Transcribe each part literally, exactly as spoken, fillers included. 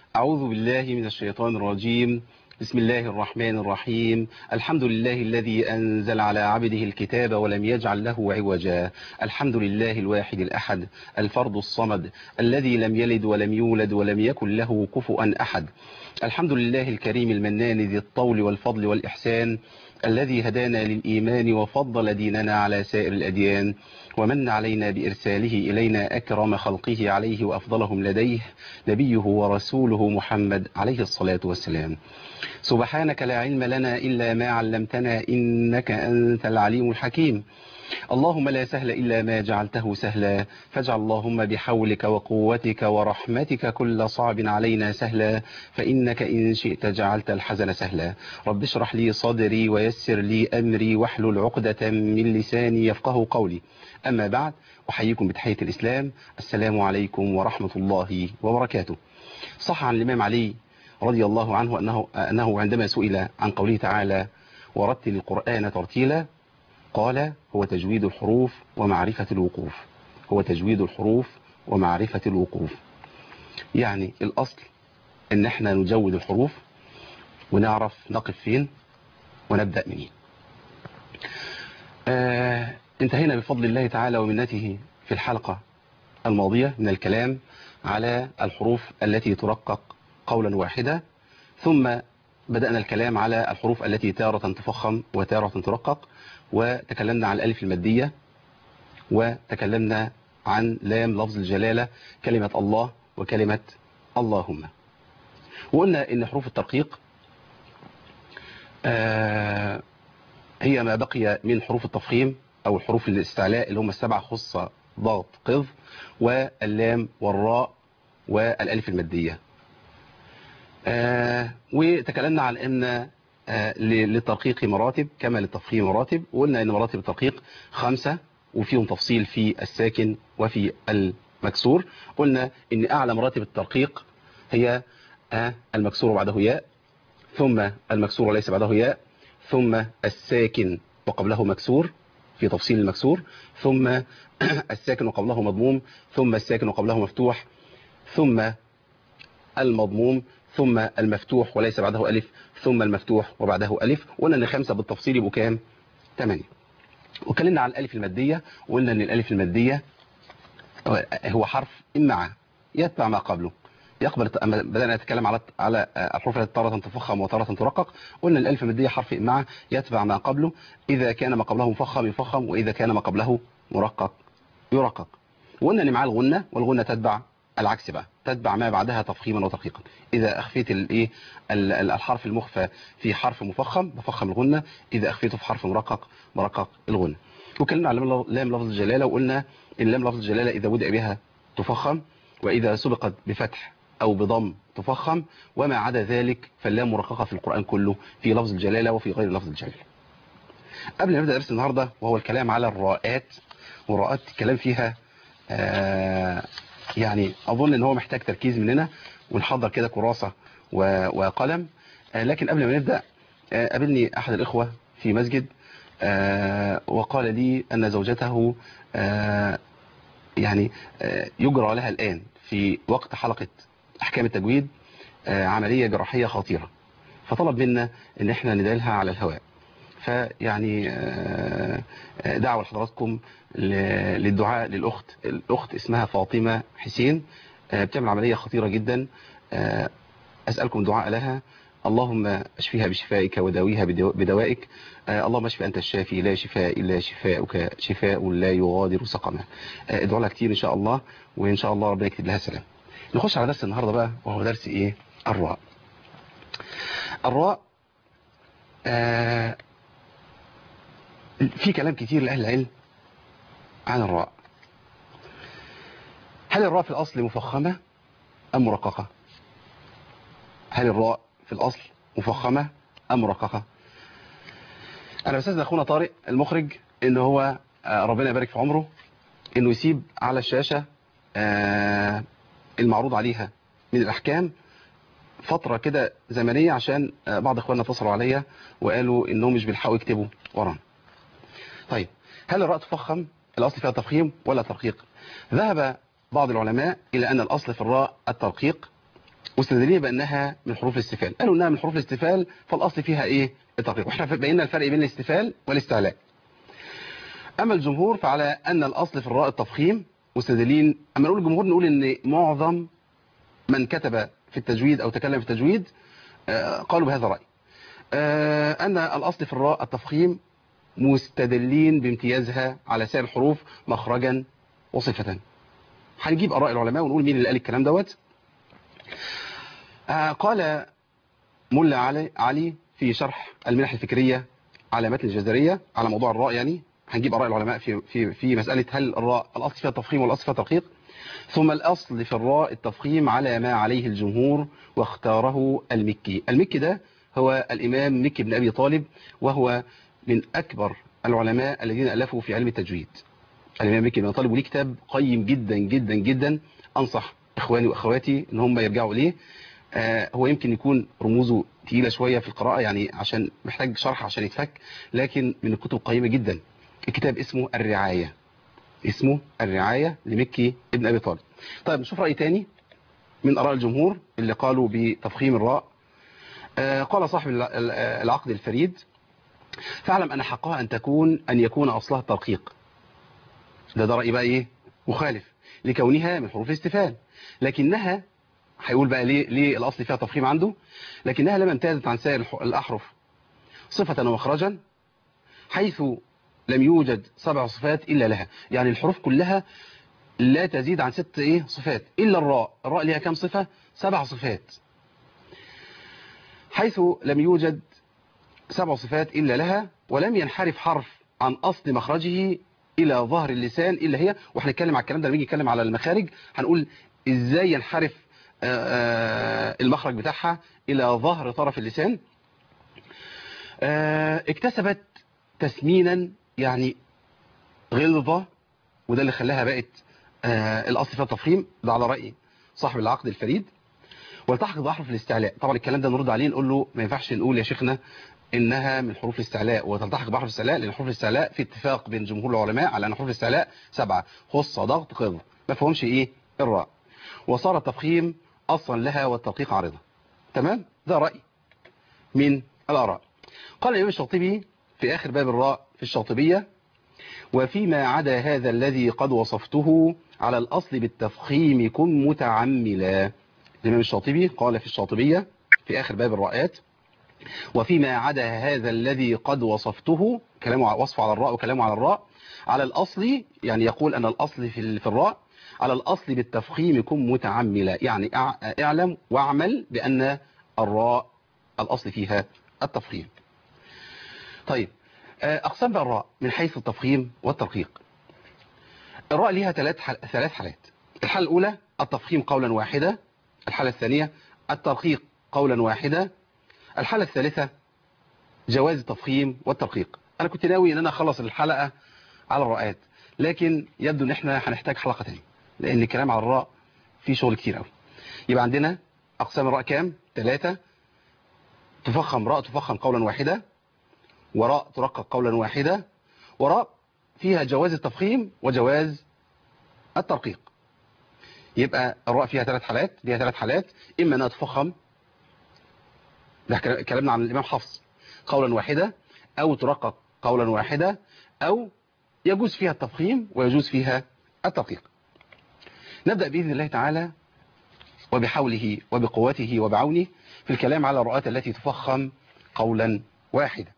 أعوذ بالله من الشيطان الرجيم. بسم الله الرحمن الرحيم. الحمد لله الذي أنزل على عبده الكتاب ولم يجعل له عوجا. الحمد لله الواحد الأحد الفرد الصمد الذي لم يلد ولم يولد ولم يكن له كفؤا أحد. الحمد لله الكريم المنان ذي الطول والفضل والإحسان الذي هدانا للإيمان وفضل ديننا على سائر الأديان ومن علينا بإرساله إلينا أكرم خلقه عليه وأفضلهم لديه نبيه ورسوله محمد عليه الصلاة والسلام. سبحانك لا علم لنا إلا ما علمتنا إنك أنت العليم الحكيم. اللهم لا سهل إلا ما جعلته سهلا فاجعل اللهم بحولك وقوتك ورحمتك كل صعب علينا سهلا فإنك إن شئت جعلت الحزن سهلا. رب اشرح لي صدري ويسر لي أمري واحلل عقدة من لساني يفقه قولي. أما بعد، أحييكم بتحية الإسلام. السلام عليكم ورحمة الله وبركاته. صح عن الإمام علي رضي الله عنه أنه, أنه عندما سئل عن قوله تعالى ورتل القرآن ترتيلا قال هو تجويد الحروف ومعرفة الوقوف. هو تجويد الحروف ومعرفة الوقوف. يعني الأصل ان احنا نجود الحروف ونعرف نقف فين ونبدأ منين. آه انتهينا بفضل الله تعالى ومنته في الحلقة الماضية من الكلام على الحروف التي ترقق قولا واحدا، ثم بدأنا الكلام على الحروف التي تارة تفخم وتارة ترقق، وتكلمنا عن الألف المادية، وتكلمنا عن لام لفظ الجلالة كلمة الله وكلمة اللهم. وقلنا إن حروف الترقيق آه هي ما بقي من حروف التفخيم أو حروف الاستعلاء اللي هم السبعة خصة ضغط قذ واللام والراء والألف المادية. آه وتكلمنا عن أن آه للترقيق مراتب كما للتفخيم مراتب، وقلنا أن مراتب الترقيق خمسة وفيهم تفصيل في الساكن وفي المكسور. قلنا أن أعلى مراتب الترقيق هي آه المكسور وبعده ياء، ثم المكسور وليس بعده ياء، ثم الساكن وقبله مكسور في تفصيل المكسور، ثم الساكن وقبله مضموم، ثم الساكن وقبله مفتوح، ثم المضموم، ثم المفتوح وليس بعده ألف، ثم المفتوح وبعده ألف. وقلنا أن خمسة بالتفصيل يبقوا كام؟ ثمانية. وكلمنا عن الألف المادية وقلنا أن الألف المادية هو حرف إمعة يتبع ما قبله يقبل. بدأنا نتكلم على على الحروف التي تارة تفخم وتارة ترقق. قلنا الألف المادية حرف إمعة يتبع ما قبله، إذا كان ما قبله مفخم يفخم، وإذا كان ما قبله مرقق يرقق. وقلنا ان معاه الغنة، والغنة تتبع العكس بقى، تتبع ما بعدها تفخيما وترقيقا. إذا أخفيت الايه الحرف المخفى في حرف مفخم بفخم الغنة، إذا أخفيته في حرف مرقق مرقق الغنة. وكلمنا على لام لفظ الجلالة، وقلنا ان لام لفظ الجلالة إذا بدأ بها تفخم، وإذا سبقت بفتح أو بضم تفخم، وما عدا ذلك فاللام مرققة في القرآن كله في لفظ الجلالة وفي غير لفظ الجلالة. قبل ما نبدأ درس النهاردة وهو الكلام على الراءات، والراءات الكلام فيها آه يعني أظن ان هو محتاج تركيز مننا، ونحضر كده كراسة وقلم. آه لكن قبل ما نبدأ آه قابلني أحد الإخوة في مسجد آه وقال لي أن زوجته آه يعني آه يجرى لها الآن في وقت حلقة أحكام التجويد آه عملية جراحية خطيرة، فطلب منا ان احنا ندعيلها على الهواء. فيعني دعوة لحضراتكم للدعاء للأخت. الأخت اسمها فاطمة حسين، بتعمل عملية خطيرة جدا، أسألكم دعاء لها. اللهم اشفيها بشفائك وداويها بدوائك. اللهم اشفي أنت الشافي لا شفاء إلا شفاؤك شفاء لا يغادر سقما. ادعوا لها كتير إن شاء الله، وإن شاء الله ربنا يكتب لها سلام. نخش على درس النهاردة بقى، وهو درس إيه؟ الراء. الراء آه في كلام كتير لأهل العلم عن الراء. هل الراء في الأصل مفخمة أم مرققة؟ هل الراء في الأصل مفخمة أم مرققة؟ أنا بستاذن أخونا طارق المخرج إن هو ربنا يبارك في عمره إنه يسيب على الشاشة المعروض عليها من الأحكام فترة كده زمنية، عشان بعض إخواننا اتصلوا عليا وقالوا إنهم مش بيلحقوا يكتبوا ورانا. طيب، هل الراء تفخم الأصل فيها تفخيم ولا ترقيق؟ ذهب بعض العلماء إلى أن الأصل في الراء الترقيق، مستدلين بأنها من حروف الاستفال. قالوا أنها من حروف الاستفال فالأصل فيها إيه؟ الترقيق. وإحنا بينا الفرق بين الاستفال والاستعلاء. أما الجمهور فعلى أن الأصل في الراء التفخيم. مستدلين أما نقول الجمهور نقول أن معظم من كتب في التجويد أو تكلم في التجويد قالوا بهذا الرأي، أن الأصل في الراء التفخيم، مستدلين بامتيازها على سائر الحروف مخرجا وصفة. هنجيب آراء العلماء ونقول مين اللي قال الكلام دوت. قال ملا علي, علي في شرح المنح الفكرية على متن الجزرية على موضوع الراء، يعني هنجيب آراء العلماء في في في مسألة هل الراء الأصل فيها التفخيم والأصل فيها الترقيق. ثم الأصل في الراء التفخيم على ما عليه الجمهور واختاره المكي. المكي ده هو الإمام مكي بن أبي طالب، وهو من أكبر العلماء الذين ألفوا في علم التجويد. الإمام مكي بن أبي طالب وليه كتاب قيم جدا جدا جدا، أنصح إخواني وأخواتي إن هم يرجعوا إليه. آه هو يمكن يكون رموزه تقيلة شوية في القراءة، يعني عشان محتاج شرح عشان يتفك، لكن من الكتب قيمة جدا. الكتاب اسمه الرعاية، اسمه الرعاية لمكي ابن أبي طالب. طيب نشوف رأي تاني من آراء الجمهور اللي قالوا بتفخيم الراء. آه قال صاحب العقد الفريد: فاعلم أن حقها أن تكون أن يكون أصلها الترقيق. ده ده رأي بقى إيه مخالف لكونها من حروف الاستفال، لكنها هيقول بقى ليه ليه الأصل فيها تفخيم عنده، لكنها لما امتازت عن سائر الأحرف صفة ومخرجا، حيث لم يوجد سبع صفات إلا لها. يعني الحروف كلها لا تزيد عن ست إيه صفات إلا الراء. الراء لها كم صفة؟ سبع صفات. حيث لم يوجد سبع صفات إلا لها، ولم ينحرف حرف عن أصل مخرجه إلى ظهر اللسان إلا هي. وهنتكلم على الكلام ده لما نيجي نتكلم على المخارج، هنقول إزاي ينحرف المخرج بتاعها إلى ظهر طرف اللسان. اكتسبت تسمينا يعني غلظة، وده اللي خلاها بقت الأصل فيها التفخيم. ده على رأي صاحب العقد الفريد. والتحق بأحرف الاستعلاء. طبعا الكلام ده نرد عليه نقول له ما ينفعش نقول يا شيخنا إنها من حروف الاستعلاء وتلتحق بأحرف الاستعلاء، لأن حروف الاستعلاء في اتفاق بين جمهور العلماء على أن حروف الاستعلاء سبعة: خص، ضغط، قذ. ما فهمش إيه الراء، وصار التفخيم أصلا لها والترقيق عارضة. تمام؟ ده رأي من الآراء. قال الإمام الشاطبي في آخر باب الراء في الشاطبية: وفيما عدا هذا الذي قد وصفته على الأصل بالتفخيم كن متعملا. الإمام الشاطبي قال في الشاطبية في آخر باب الراءات: وفيما عدا هذا الذي قد وصفته، كلامه وصفه على الراء وكلامه على الراء، على الأصل، يعني يقول أن الأصل في في الراء على الأصل بالتفخيم كن متعملا، يعني اعلم واعمل بأن الراء الأصل فيها التفخيم. طيب أقسام بقى الراء من حيث التفخيم والترقيق. الراء لها ثلاث ثلاث حالات. الحالة الأولى التفخيم قولا واحدا، الحالة الثانية الترقيق قولا واحدا، الحالة الثالثة جواز التفخيم والترقيق. أنا كنت ناوي أن أنا أخلص الحلقة على الراءات، لكن يبدو أن احنا هنحتاج حلقة تانية، لأن الكلام على الراء فيه شغل كتير قوي. يبقى عندنا أقسام الراء كام؟ ثلاثة: تفخم راء تفخم قولا واحدا، وراء ترقق قولا واحدا، وراء فيها جواز التفخيم وجواز الترقيق. يبقى الراء فيها ثلاث حالات، ليها ثلاث حالات: إما أنها تفخم، ده كلامنا عن الإمام حفص، قولا واحدا، أو ترقق قولا واحدا، أو يجوز فيها التفخيم ويجوز فيها الترقيق. نبدأ بإذن الله تعالى وبحوله وبقوته وبعونه في الكلام على الراءات التي تفخم قولا واحدا.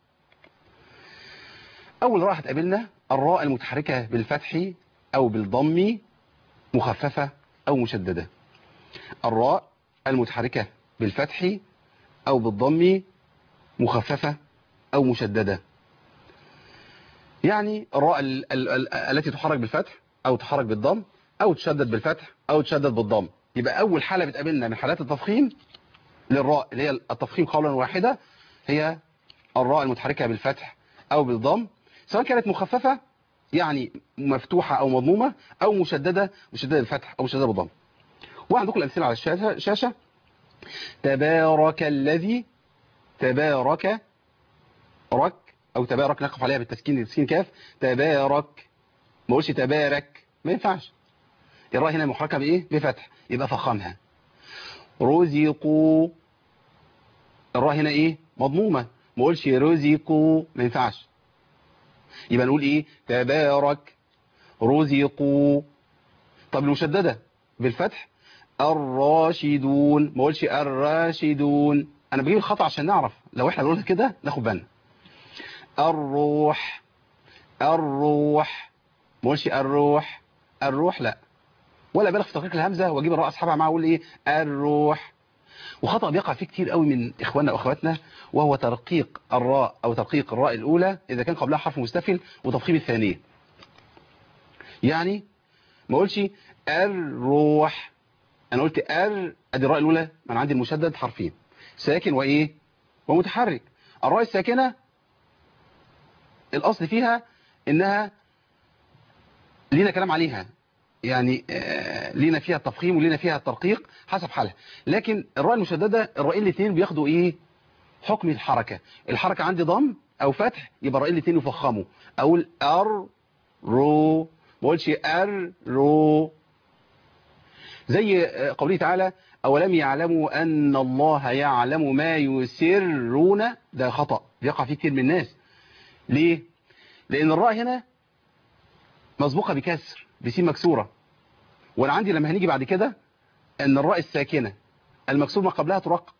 أول راء هتقابلنا الراء المتحركة بالفتح أو بالضم مخففة أو مشددة. الراء المتحركة بالفتح أو بالضم مخففة أو مشددة. يعني الراء ال ال ال التي تحرك بالفتح أو تحرك بالضم أو تشدد بالفتح أو تشدد بالضم. يبقى أول حالة بتقابلنا من حالات التفخيم للراء اللي هي التفخيم قولا واحدة هي الراء المتحركة بالفتح أو بالضم، سواء كانت مخففة يعني مفتوحة أو مضمومة، أو مشددة مشددة بالفتح أو مشددة بالضم. وعندكم الأمثلة على الشاشة: تبارك الذي، تبارك رك، أو تبارك نقف عليها بالتسكين تسكين كاف، تبارك، ما اقولش تبارك، ما ينفعش. الراء هنا محركة بإيه؟ بفتح، يبقى فخمها. رزقوا، الراء هنا ايه مضمومة، ما اقولش رزقوا، ما ينفعش. يبقى نقول ايه تبارك رزقوا. طب المشددة بالفتح الراشدون، ما اقولش الراشدون. انا بجيب الخطأ عشان نعرف لو احنا بنقولها كده ناخد بالنا. الروح الروح، ما اقولش الروح الروح، لا. ولا بالغ في ترقيق الهمزة واجيب الراء اصحابها معاه واقول ايه الروح. وخطأ بيقع فيه كتير قوي من اخواننا واخواتنا، وهو ترقيق الراء او ترقيق الراء الاولى اذا كان قبلها حرف مستفل وتفخيم الثانية. يعني ما اقولش الروح، انا قلت ار، ادي الراء الاولى، انا عندي المشدد حرفين ساكن وايه ومتحرك. الراء الساكنة الاصل فيها انها لينا كلام عليها، يعني آه لينا فيها التفخيم ولينا فيها الترقيق حسب حالها. لكن الراء المشددة الرائين الاثنين بياخدوا ايه حكم الحركة. الحركة عندي ضم او فتح، يبقى الرائين الاثنين يفخموا. اقول ار رو، ما اقولش ار رو. زي قوله تعالى أولم يعلموا أن الله يعلم ما يسرون، ده خطأ بيقع فيه كتير من الناس. ليه؟ لأن الراء هنا مسبوقة بكسر بسين مكسورة، وأنا عندي لما هنيجي بعد كده أن الراء الساكنة المكسور ما قبلها ترقق،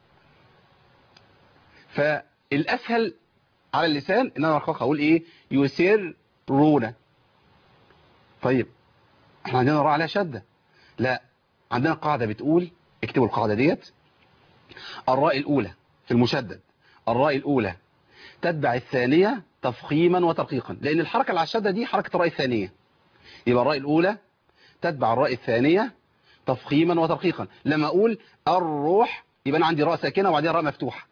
فالأسهل على اللسان إن أنا أرققها أقول إيه يسرون. طيب احنا عندنا الراء عليها شدة، لا، عندنا قاعدة بتقول، اكتبوا القاعدة ديت، الراء الأولى في المشدد، الراء الأولى تتبع الثانية تفخيما وترقيقا، لأن الحركة اللي على الشدة دي حركة الراء الثانية. يبقى الراء الأولى تتبع الراء الثانية تفخيما وترقيقا. لما أقول الروح يبقى أنا عندي راء ساكنة وبعدين راء مفتوحة.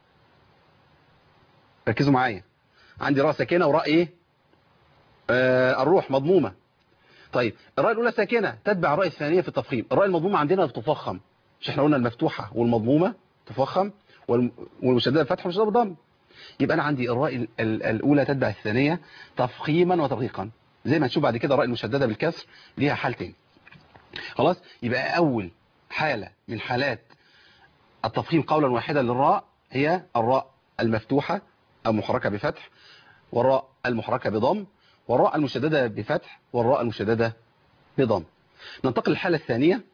ركزوا معايا، عندي راء ساكنة وراء إيه آه الروح مضمومة. طيب الراء الأولى ساكنة تتبع الراء الثانية في التفخيم، الراء المضمومة عندنا بتفخم، مش احنا قلنا المفتوحة والمضمومة تفخم والمشددة الفتحة والمشددة بالضم. يبقى أنا عندي الراء الأولى تتبع الثانية تفخيما وترقيقا، زي ما نشوف بعد كده الراء المشددة بالكسر ليها حالتين. خلاص، يبقى أول حالة من حالات التفخيم قولا واحدا للراء هي الراء المفتوحة المحركة بفتح، والراء المحركة بضم، والراء المشددة بفتح، والراء المشددة بضم. ننتقل للحالة الثانية،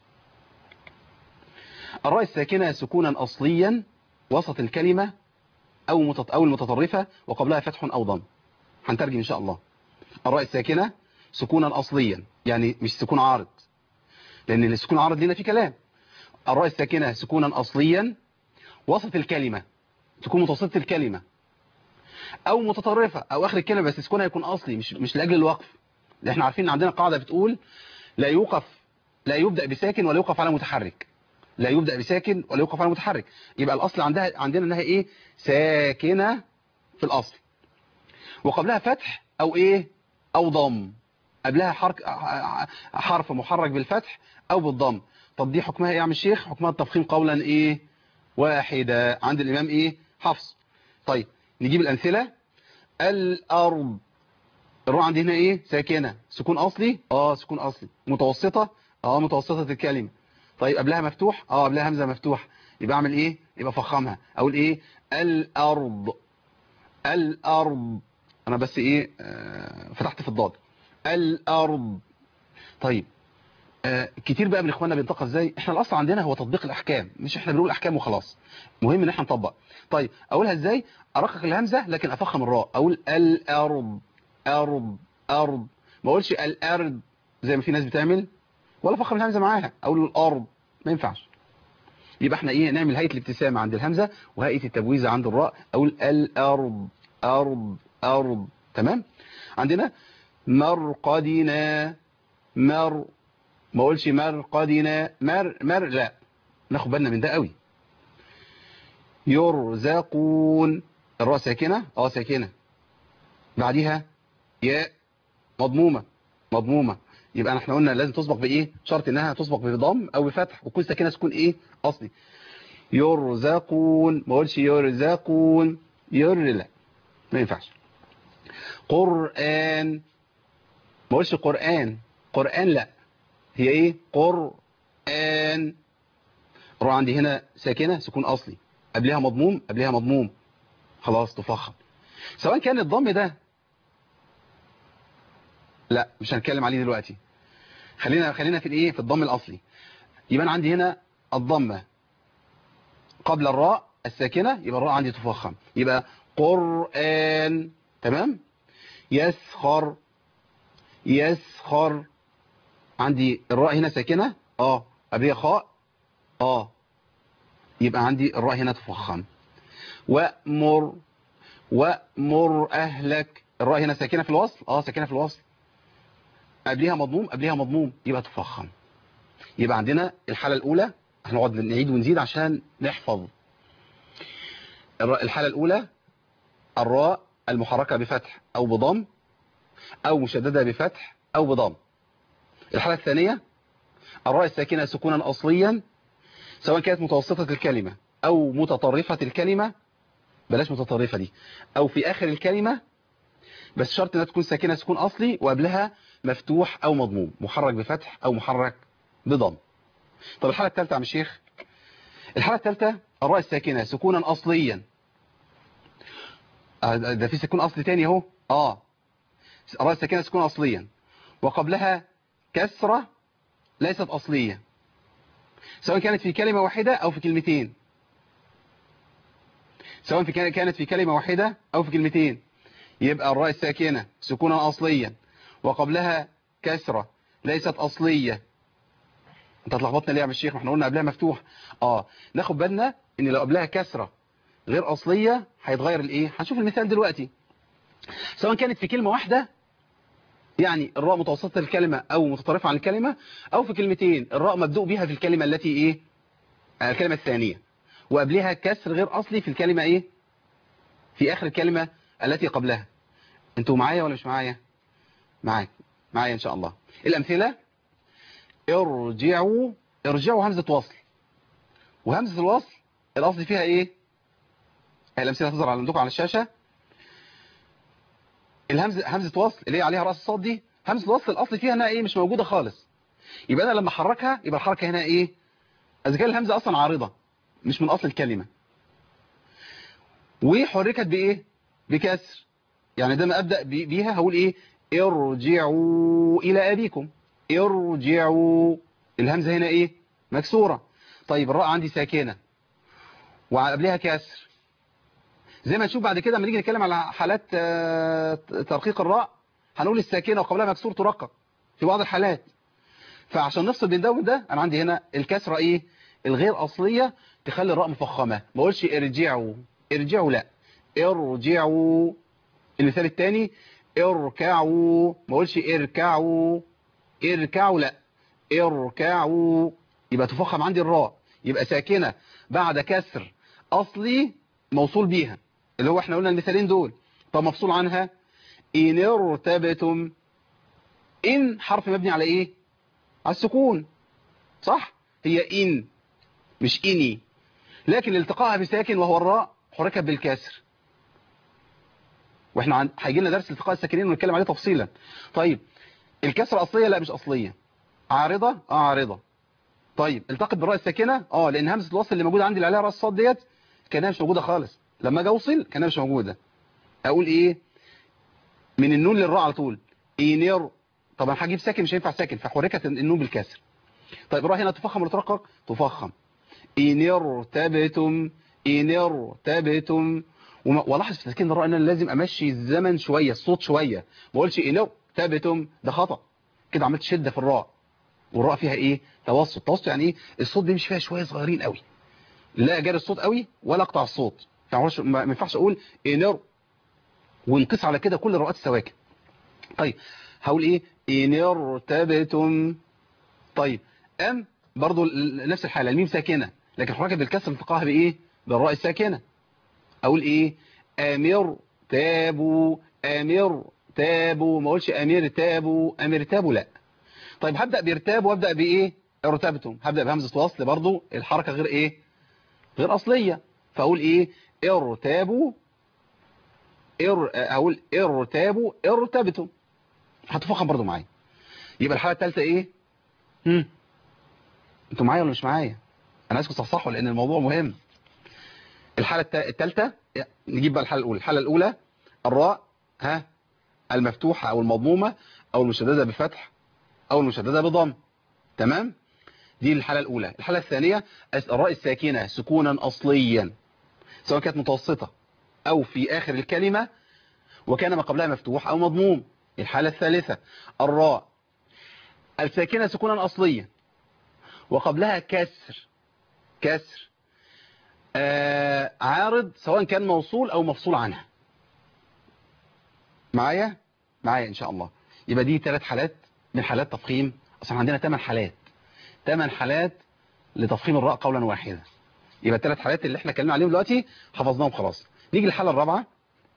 الراء الساكنة سكونا أصليا وسط الكلمة أو متط... أو المتطرفة وقبلها فتح أو ضم. هنترجم إن شاء الله. الراء الساكنة سكونا أصليا، يعني مش سكون عارض، لأن السكون عارض لنا في كلام. الراء الساكنة سكونا أصليا وسط الكلمة، تكون متوسطة الكلمة أو متطرفة أو آخر الكلمة، بس سكونها يكون أصلي مش مش لأجل الوقف. لأن احنا عارفين إن عندنا قاعدة بتقول لا يوقف، لا يبدأ بساكن ولا يوقف على متحرك، لا يبدأ بساكن ولا يوقف على متحرك. يبقى الأصل عندها عندنا إنها إيه ساكنة في الأصل، وقبلها فتح أو إيه أو ضم، قبلها حرك حرف محرك بالفتح أو بالضم. طب دي حكمها إيه يا عم الشيخ؟ حكمها التفخيم قولا إيه واحدة عند الإمام إيه حفص. طيب نجيب الأمثلة. الأرض، الراء عندي هنا إيه ساكنة، سكون أصلي آه سكون أصلي، متوسطة آه متوسطة الكلمة. طيب قبلها مفتوح آه قبلها همزة مفتوح، يبقى أعمل إيه يبقى فخمها أقول إيه الأرض. الأرض أنا بس إيه آه فتحت في الضاد الأرض. طيب آه كتير بقى من إخواننا بينطقها إزاي؟ إحنا الأصل عندنا هو تطبيق الأحكام، مش إحنا بنقول أحكام وخلاص، مهم إن إحنا نطبق. طيب أقولها إزاي؟ أرقق الهمزة لكن أفخم الراء، أقول الأرض أرض أرض، ما أقولش الأرض زي ما في ناس بتعمل، ولا فخم الهمزة معاها أقول الأرض، ما ينفعش. يبقى إحنا إيه نعمل هيئة الابتسامة عند الهمزة وهيئة التبويزة عند الراء، أقول الأرض أرض أرض. تمام. عندنا مرقدنا، مر، ما اقولش مرقدنا، مر مر لا، ناخد بالنا من ده قوي. يرزقون، الراء ساكنه اه ساكنه، بعديها ياء مضمومه مضمومه، يبقى احنا قلنا لازم تسبق بايه، شرط انها تسبق بضم او بفتح، وكل ساكنه تكون ايه اصلي. يرزقون، ما اقولش يرزقون، ير لا، ما ينفعش. قرآن، ما اقولش قرآن، قرآن لا، هي ايه قرآن. الراء عندي هنا ساكنة سكون أصلي، قبلها مضموم قبلها مضموم، خلاص تفخم. سواء كان الضم ده، لا مش هنتكلم عليه دلوقتي، خلينا خلينا في الايه، في الضم الأصلي. يبقى أنا عندي هنا الضمة قبل الراء الساكنة، يبقى الراء عندي تفخم، يبقى قرآن. تمام. يسخر، يسخر، عندي الراء هنا ساكنة، اه قبلها خاء، اه يبقى عندي الراء هنا تفخم. وأمر، وأمر أهلك، الراء هنا ساكنة في الوصل، اه ساكنة في الوصل، قبلها مضموم قبلها مضموم، يبقى تفخم. يبقى عندنا الحالة الأولى، هنقعد نعيد ونزيد عشان نحفظ. الحالة الأولى الراء المحركة بفتح أو بضم، أو مشددة بفتح أو بضم. الحالة الثانية الراء الساكنة سكونا أصليا، سواء كانت متوسطة الكلمة أو متطرفة الكلمة، بلاش متطرفة دي، أو في آخر الكلمة، بس شرط انها تكون ساكنة سكون أصلي وقبلها مفتوح أو مضموم، محرك بفتح أو محرك بضم. طب الحالة الثالثة يا عم الشيخ، الحالة الثالثة الراء الساكنة سكونا أصليا، ده في سكون أصلي تاني اهو، اه الراء الساكنة سكون أصليا وقبلها كسرة ليست أصلية، سواء كانت في كلمة واحدة أو في كلمتين، سواء في كانت في كلمة واحدة أو في كلمتين، يبقى الراء الساكنة سكونا أصليا وقبلها كسرة ليست أصلية. انت هتلخبطنا ليه يا عم الشيخ، ما احنا قلنا قبلها مفتوح. اه ناخد بالنا ان لو قبلها كسرة غير أصلية هيتغير الايه، هنشوف المثال دلوقتي. سواء كانت في كلمة واحدة، يعني الراء متوسطة الكلمة أو متطرفة عن الكلمة، أو في كلمتين الراء مبدوء بها في الكلمة التي إيه، الكلمة الثانية، وقبلها كسر غير أصلي في الكلمة إيه، في آخر الكلمة التي قبلها. أنتوا معايا ولا مش معايا؟ معاك معايا إن شاء الله. الأمثلة ارجعوا، ارجعوا همزة وصل، وهمزة الوصل الأصل فيها إيه، الأمثلة هتظهر عندكم على الشاشة. الهمزة همزة وصل اللي هي عليها رأس الصاد دي، همزة الوصل الأصل فيها هنا إيه، مش موجودة خالص. يبقى أنا لما أحركها يبقى الحركة هنا إيه، إذا كان الهمزة أصلا عارضة مش من أصل الكلمة، وحركت بإيه، بكسر، يعني ده ما أبدأ بيها هقول إيه، ارجعوا إلى أبيكم، ارجعوا، الهمزة هنا إيه، مكسورة. طيب الراء عندي ساكنة وقبلها كسر، زي ما نشوف بعد كده لما نيجي نتكلم على حالات ترقيق الراء، هنقول الساكنة وقبلها مكسور ترقق في بعض الحالات. فعشان نفصل بين ده وبين ده، انا عندي هنا الكسرة ايه، الغير اصلية، تخلي الراء مفخمة، ما اقولش ارجعوا، ارجعوا لا، ارجعوا. المثال الثاني اركعوا، ما اقولش اركعوا، اركعوا لا، اركعوا. يبقى تفخم عندي الراء، يبقى ساكنة بعد كسر اصلي موصول بيها، اللي هو احنا قلنا المثالين دول. طب مفصول عنها ان ارتبتم، ان حرف مبني على ايه، على السكون، صح، هي ان مش اني، لكن التقاها بساكن وهو الراء حركت بالكسر، واحنا عن... هيجي لنا درس التقاء الساكنين ونتكلم عليه تفصيلا. طيب الكسره اصليه لا مش اصليه، عارضه اه عارضه. طيب التقت بالراء الساكنه اه، لان همزه الوصل اللي موجوده عندي اللي عليها راس الصاد ديت كانها مش موجوده خالص، لما اجي اوصل كانها مش موجوده، اقول ايه، من النون للراء على طول، اينير، طبعا هجيب ساكن مش هينفع ساكن، فحركت النون بالكسر. طيب الراء هنا تفخم ولا ترقق، تفخم، إن ارتبتم، إن ارتبتم. ولاحظ في تسكين الراء ان انا لازم امشي الزمن شويه، الصوت شويه، ما اقولش إن ارتبتم، ده خطأ كده، عملت شده في الراء، والراء فيها ايه، توسط. توسط يعني ايه، الصوت بيمشي فيها شويه صغيرين قوي، لا اجاري الصوت قوي ولا اقطع الصوت، ما ينفعش اقول إن ونقيس على كده كل الراءات السواكن. طيب هقول ايه، إن ارتبتم. طيب ام برضو نفس الحاله، الميم ساكنه لكن حركت بالكسر التقاها بايه، بالراء الساكنه، اقول ايه، امر تابوا، امر تابوا، ما اقولش امير تابوا، امير تابوا لا. طيب هبدا بارتاب وابدا بايه، ارتبتم، هبدا بهمزه وصل برضو الحركه غير ايه، غير اصليه، فاقول ايه، ارتابوا، ار اقول ارتابوا ارتبتم، هتفخم برضو معايا. يبقى الحاله الثالثه ايه، هم انتوا معايا ولا مش معايا؟ انا عايزكم تصحصحوا لان الموضوع مهم. الحالة الثالثة، نجيب بقى الحالة الأولى. الحالة الأولى الراء ها المفتوحة أو المضمومة أو المشددة بفتح أو المشددة بضم. تمام؟ دي الحالة الأولى. الحالة الثانية الراء الساكنة سكونا أصليا سواء كانت متوسطة أو في آخر الكلمة وكان ما قبلها مفتوح أو مضموم. الحالة الثالثة الراء الساكنة سكونا أصليا وقبلها كسر كسر آه عارض سواء كان موصول أو مفصول عنها. معايا معايا إن شاء الله. يبقى دي ثلاث حالات من حالات تفخيم. أصلا عندنا ثمان حالات ثمان حالات لتفخيم الراء قولا واحدا. يبقى الثلاث حالات اللي احنا اتكلمنا عليهم دلوقتي حفظناهم خلاص. نيجي للحالة الرابعة.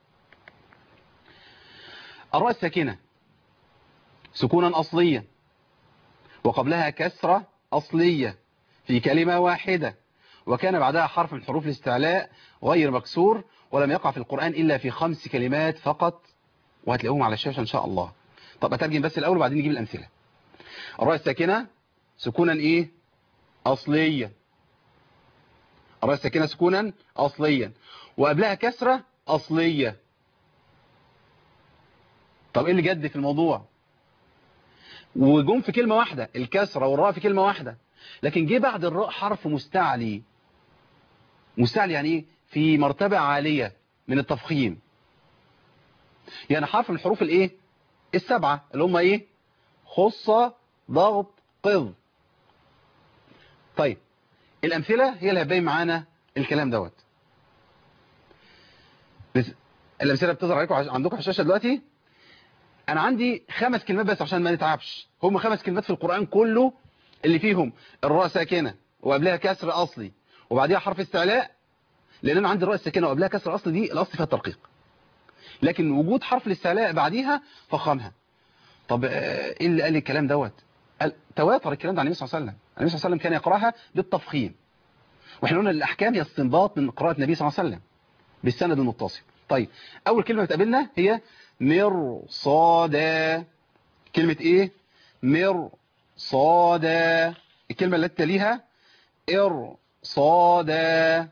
الراء الساكنة سكونا أصليا وقبلها كسرة أصلية في كلمة واحدة وكان بعدها حرف من حروف الاستعلاء غير مكسور ولم يقع في القرآن إلا في خمس كلمات فقط وهتلاقوهم على الشاشة إن شاء الله. طب أترجم بس الأول وبعدين نجيب الأمثلة. الراء الساكنة سكونا إيه أصليا. الراء الساكنة سكونا أصليا وقبلها كسرة أصلية. طب إيه اللي جد في الموضوع؟ وجم في كلمة واحدة الكسرة والراء في كلمة واحدة لكن جه بعد الراء حرف مستعلي. مستعلي يعني ايه؟ في مرتبة عالية من التفخيم. يعني حرف من الحروف الايه السبعة اللي هم ايه خصة ضغط قض. طيب الامثلة هي اللي هتبين معانا الكلام دوت. بس الامثلة بتظهر عليكم عندكم على الشاشة دلوقتي. انا عندي خمس كلمات بس عشان ما نتعبش. هم خمس كلمات في القرآن كله اللي فيهم الراء ساكنة وقبلها كسر اصلي وبعديها حرف استعلاء. لان انا عندي الراء الساكنة وقبلها كسر اصلي دي الاصل فيها الترقيق لكن وجود حرف الاستعلاء بعديها فخمها. طب ايه اللي قال الكلام دوت؟ قال تواتر الكلام ده عن النبي صلى الله عليه وسلم. النبي صلى الله عليه وسلم كان يقراها بالتفخيم واحنا قلنا الاحكام هي استنباط من قراءة النبي صلى الله عليه وسلم بالسند المتصل. طيب اول كلمة بتقابلنا هي مرصادا. كلمة ايه مرصادا. الكلمة التي تليها ارصادا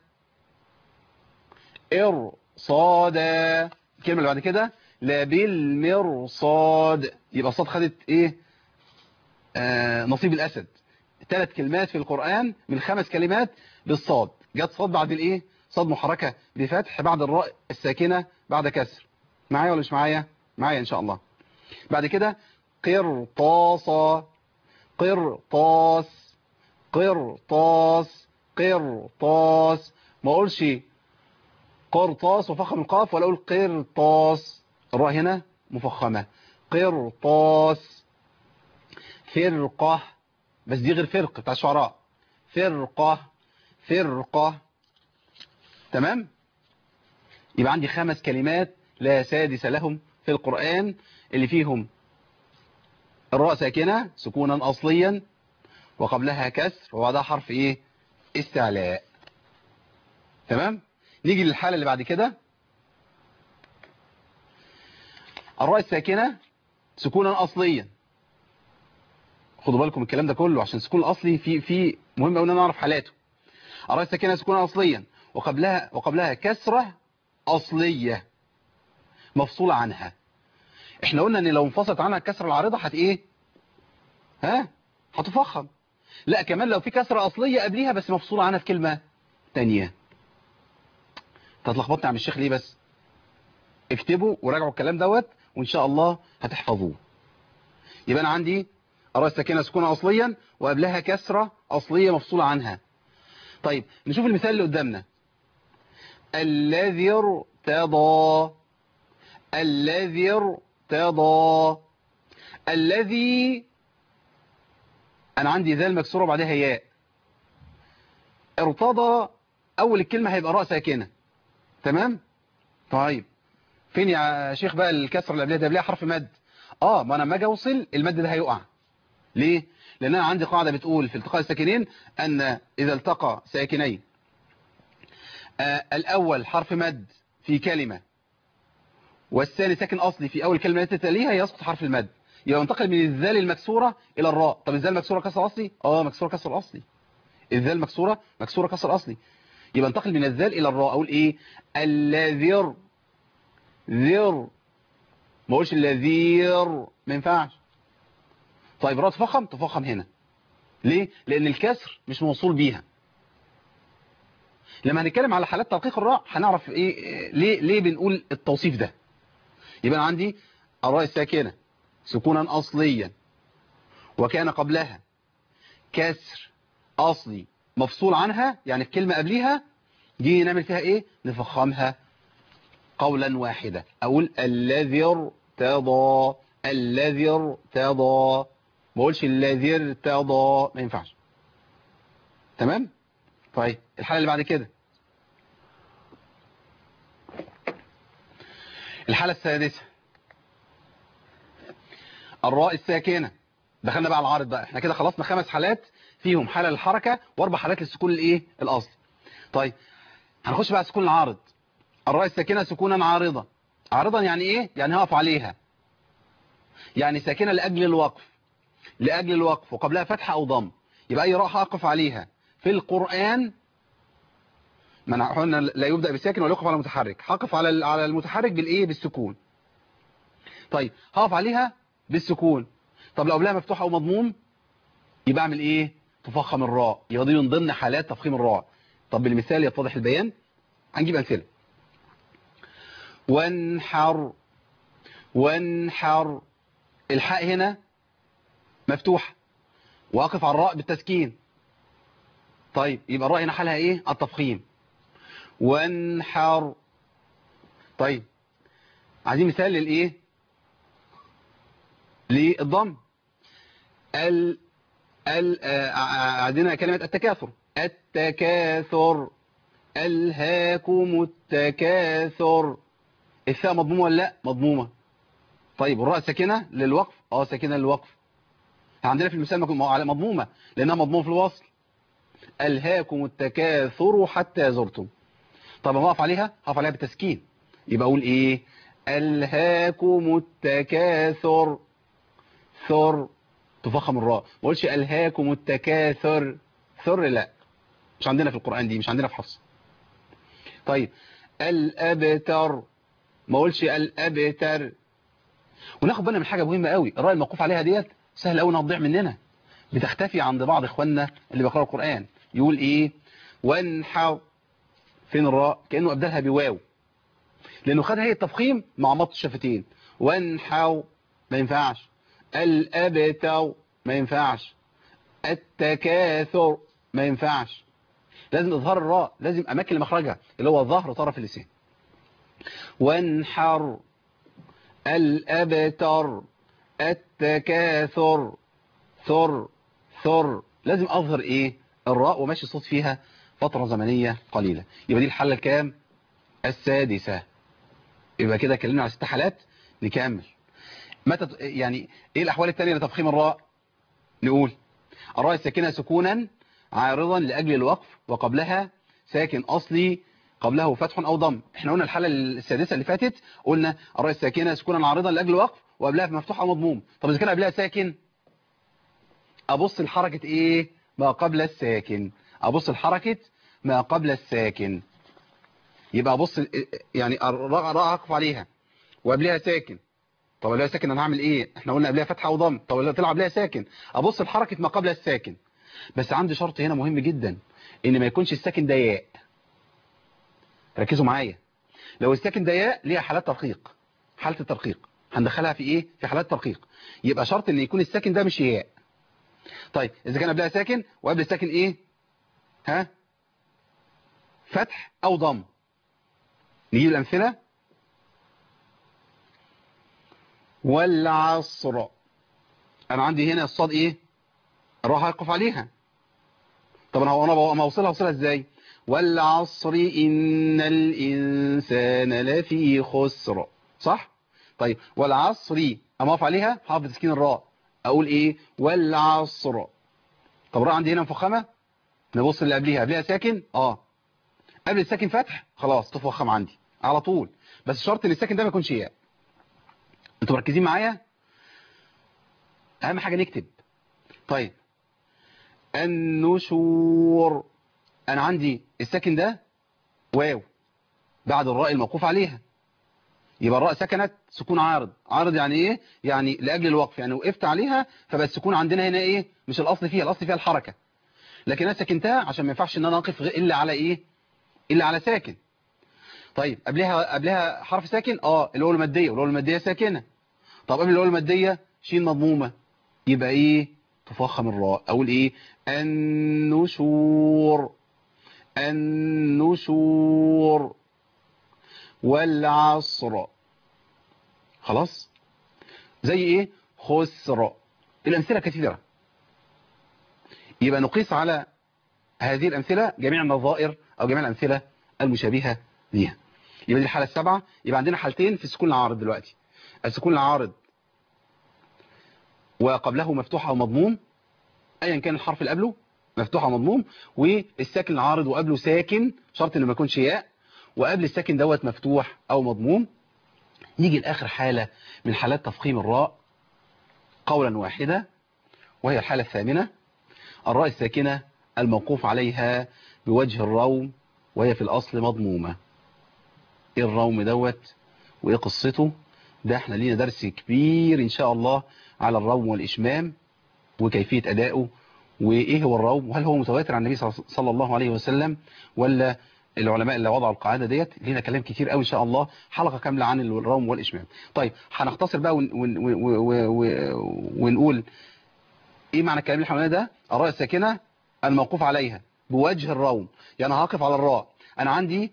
ارصادا. الكلمة اللي بعد كده لا بالمرصاد. يبقى الصاد خدت ايه آه نصيب الاسد. ثلاث كلمات في القرآن من خمس كلمات بالصاد. جت صاد بعد الايه صاد محركة بفتح بعد الراء الساكنة بعد كسر. معايا ولا مش معايا؟ معايا ان شاء الله. بعد كده قرطاسا قرطاس قرطاس قرطاس. ما اقولش قرطاس وفخم القاف ولا اقول قرطاس. الراء هنا مفخمة. قرطاس. فرقة بس دي غير فرق بتاع الشعراء. فرقة فرقة. تمام. يبقى عندي خمس كلمات لا سادس لهم في القرآن اللي فيهم الراء ساكنة سكونا أصليا وقبلها كسر وبعدها حرف ايه استعلاء. تمام. نيجي للحالة اللي بعد كده. الراء الساكنة سكونا أصليا. خدوا بالكم الكلام ده كله عشان السكون الأصلي في في مهم قوي ان انا اعرف حالاته. الراء الساكنة سكونا أصليا وقبلها وقبلها كسرة أصلية مفصولة عنها. احنا قلنا ان لو انفصلت عنها الكسرة العارضة هت ايه ها هتفخم. لا كمان لو في كسرة أصلية قبليها بس مفصولة عنها في كلمة تانية. تتلخبطني يا عم الشيخ ليه بس؟ اكتبوا وراجعوا الكلام دوت وان شاء الله هتحفظوه. يبقى انا عندي الراء الساكنة سكون أصليا وقبلها كسرة أصلية مفصولة عنها. طيب نشوف المثال اللي قدامنا. الذي ارتضى الذي ارتضى. الذي انا عندي ذال مكسوره بعدها ياء. ارتضى اول الكلمه هيبقى راء ساكنه. تمام. طيب فين يا شيخ بقى الكسره اللي قبلها ده؟ قبلها حرف مد. اه ما انا لما اجي اوصل المد ده هيقع. ليه؟ لان انا عندي قاعده بتقول في التقاء الساكنين ان اذا التقى ساكنين آه الاول حرف مد في كلمه والثاني ساكن اصلي في اول كلمه التي تليها يسقط حرف المد. يبقى انتقل من الذال المكسوره الى الراء. طب الذال مكسوره كسر اصلي؟ اه مكسوره كسر اصلي. الذال مكسورة مكسورة كسر أصلي، يبقى انتقل من الذال إلى الراء، أقول إيه؟ الذر، ذر، ما أقولش الذير، ما ينفعش. طيب الراء تفخم، تفخم هنا. ليه؟ لأن الكسر مش موصول بيها. لما هنتكلم على حالات ترقيق الراء هنعرف إيه ليه ليه بنقول التوصيف ده. يبقى عندي الراء الساكنة سكونا أصليا وكان قبلها كسر أصلي مفصول عنها، يعني الكلمة قبلها دي نعمل فيها إيه؟ نفخمها قولا واحدا، أقول الذي ارتضى، الذي ارتضى، ما أقولش الذي ارتضى، ما ينفعش. تمام؟ طيب الحالة اللي بعد كده، الحالة السادسة الراء الساكنة. دخلنا بقى على العارض بقى، احنا كده خلصنا خمس حالات فيهم حالة للحركة واربع حالات للسكون الايه الاصلي. طيب هنخش بقى سكون العارض. الراء الساكنة سكونا عارضة. عارضا يعني ايه؟ يعني هقف عليها، يعني ساكنة لأجل الوقف، لأجل الوقف وقبلها فتحة أو ضم. يبقى أي راء هقف عليها في القرآن، ما قلنا لا يبدأ بساكن ولا يقف على متحرك، هقف على على المتحرك بالايه؟ بالسكون. طيب هقف عليها بالسكون، طب لو قبلها مفتوحة أو مضموم يبقى اعمل ايه؟ تفخم الراء. يبقى دي من ضمن حالات تفخيم الراء. طب بالمثال يتضح البيان، هنجيب أمثلة. وانحر، وانحر، الحاء هنا مفتوحة واقف على الراء بالتسكين. طيب يبقى الراء هنا حالها ايه؟ التفخيم. وانحر. طيب عايزين مثال للايه؟ للضم. ال ال آه، عندنا كلمة التكاثر، التكاثر، ألهاكم التكاثر. الثاء مضمومة ولا لا؟ مضمومة. طيب الراء ساكنة للوقف؟ اه ساكنة للوقف. عندنا في المثال مضمومة لأنها مضمومة في الوصل. ألهاكم التكاثر حتى زرتم. طب ما اقف عليها، هقف عليها بالتسكين، يبقى اقول ايه؟ ألهاكم التكاثر، ثر، تفخم الراء. ما اقولش ألهاكم التكاثر، ثر لا، مش عندنا في القرآن دي، مش عندنا في حفص. طيب الأبتر، ما اقولش الأبتر. وناخد بالنا من حاجة مهمة قوي، الراء الموقوف عليها ديت سهل قوي انها تضيع مننا، بتختفي عند بعض اخواننا اللي بيقرأوا القرآن. يقول ايه؟ وانحر، فين الراء؟ كأنه أبدلها بواو، لأنه خد هي التفخيم مع مط الشفتين. وانحر ما ينفعش. الأبتر ما ينفعش. التكاثر ما ينفعش. لازم إظهار الراء، لازم أماكن لمخرجها اللي هو ظهر طرف اللسان. وانحر، الأبتر، التكاثر، ثر، ثر، لازم أظهر إيه؟ الراء وماشي الصوت فيها فترة زمنية قليلة. يبقى دي الحالة الكام؟ السادسة. يبقى كده اتكلمنا على ست حالات. نكمل. متى يعني ايه الأحوال الثانية لتفخيم الراء؟ نقول الراء الساكنة سكونا عارضا لأجل الوقف وقبلها ساكن أصلي قبله فتح أو ضم. احنا قلنا الحالة السادسة اللي فاتت، قلنا الراء الساكنة سكونا عارضا لأجل الوقف وقبلها مفتوح أو مضموم. طب إذا كان قبلها ساكن، أبص الحركة إيه؟ ما قبل الساكن. أبص الحركة ما قبل الساكن. يبقى أبص يعني الراء أقف عليها وقبلها ساكن. طب قبلها ساكن أنا هعمل إيه؟ احنا قلنا قبلها فتحة أو ضم. طب لو طلع قبلها ساكن، أبص الحركة ما قبل الساكن. بس عندي شرط هنا مهم جدا، إن ما يكونش الساكن ده ياء. ركزوا معايا، لو الساكن ده ياء ليها حالات ترقيق. حالة الترقيق هندخلها في إيه؟ في حالات ترقيق. يبقى شرط إن يكون الساكن ده مش ياء. طيب إذا كان قبلها ساكن وقبل الساكن إيه؟ ها؟ فتح أو ضم. نجيب الأمثلة. والعصر، أنا عندي هنا الصاد إيه؟ راح أقف عليها. طب أنا أنا أوصلها أوصلها إزاي؟ والعصر إن الإنسان لفي خسر، صح؟ طيب والعصر أما أقف عليها حافظ تسكين الراء، أقول إيه؟ والعصر. طب الراء عندي هنا مفخمة، نبص اللي قبليها، قبلها ساكن، آه قبل الساكن فتح، خلاص تفخم عندي على طول. بس شرط ان الساكن ده ما يكونش ياء. انتوا مركزين معايا؟ اهم حاجه نكتب. طيب النشور. انا عندي الساكن ده واو بعد الراء الموقوف عليها، يبقى الراء سكنت سكون عارض. عارض يعني ايه؟ يعني لاجل الوقف، يعني وقفت عليها فبقى السكون عندنا هنا ايه؟ مش الاصل فيها، الاصل فيها الحركه، لكن انا سكنتها عشان ما ينفعش ان انا اقف الا على ايه؟ الا على ساكن. طيب قبلها قبلها حرف ساكن، اه الاول الماديه، والاول الماديه ساكنه. طب قبل الاول الماديه شين مضمومه، يبقى ايه؟ تفخم الراء، اقول ايه؟ النشور. النشور والعصر. خلاص. زي ايه؟ خسر. الامثله كثيره، يبقى نقيس على هذه الامثله جميع النظائر او جميع الامثله المشابهه ليها. يبقى دي الحاله السابعه. يبقى عندنا حالتين في السكون العارض دلوقتي: السكون العارض وقبله مفتوح او مضموم، ايا كان الحرف اللي قبله مفتوح او مضموم، والساكن العارض وقبله ساكن، شرط انه ما يكونش ياء، وقبل الساكن دوت مفتوح او مضموم. نيجي لاخر حاله من حالات تفخيم الراء قولا واحدا، وهي الحاله الثامنه: الراء الساكنه الموقوف عليها بوجه الروم، وهي في الاصل مضمومه. ايه الروم دوت وايه قصته؟ ده احنا لينا درس كبير ان شاء الله على الروم والاشمام وكيفيه ادائه، وايه هو الروم، وهل هو متواتر عن النبي صلى الله عليه وسلم ولا العلماء اللي وضعوا القاعده ديت. لينا كلام كتير قوي ان شاء الله، حلقه كامله عن الروم والاشمام. طيب هنختصر بقى ون ون ون ون ونقول ايه معنى الكلام اللي احنا قلناه ده. الراء الساكنه الموقوف عليها بوجه الروم، يعني هقف على الراء. انا عندي،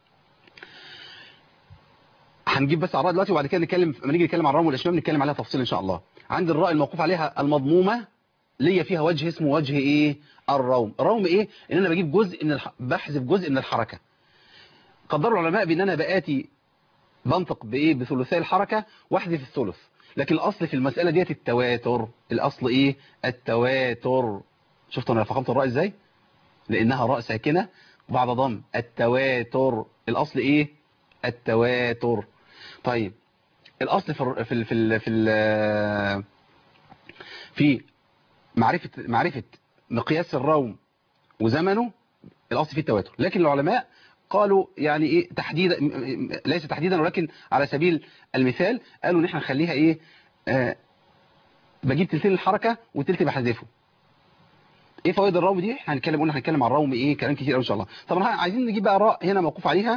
هنجيب بس على الراء دلوقتي وبعد كده نتكلم، لما نيجي نتكلم عن الروم والاشمام نتكلم عليها تفصيل ان شاء الله. عندي الراء الموقوف عليها المضمومه ليا فيها وجه اسمه وجه ايه؟ الروم. الروم ايه؟ ان انا بجيب جزء من الح... بحذف جزء من الحركه. قدروا العلماء بان انا باتي بنطق بايه؟ بثلثي الحركه واحذف الثلث، لكن الاصل في المساله ديت التواتر. الاصل ايه؟ التواتر. شفتوا انا فخمت الراء ازاي؟ لانها راء ساكنه بعد ضم. التواتر الاصل ايه؟ التواتر. طيب الاصل في ال... في ال... في ال... في, ال... في معرفه معرفه مقياس الروم وزمنه، الاصل فيه التواتر. لكن العلماء قالوا يعني ايه تحديدا، ليس تحديدا ولكن على سبيل المثال، قالوا ان احنا نخليها ايه؟ آه بجيب تلتين الحركه وتلت بحذفه. ايه فوائد الروم دي؟ احنا هنتكلم، قلنا هنتكلم عن الروم ايه كلام كتير قوي ان شاء الله. طبعا عايزين نجيب بقى راء هنا موقوف عليها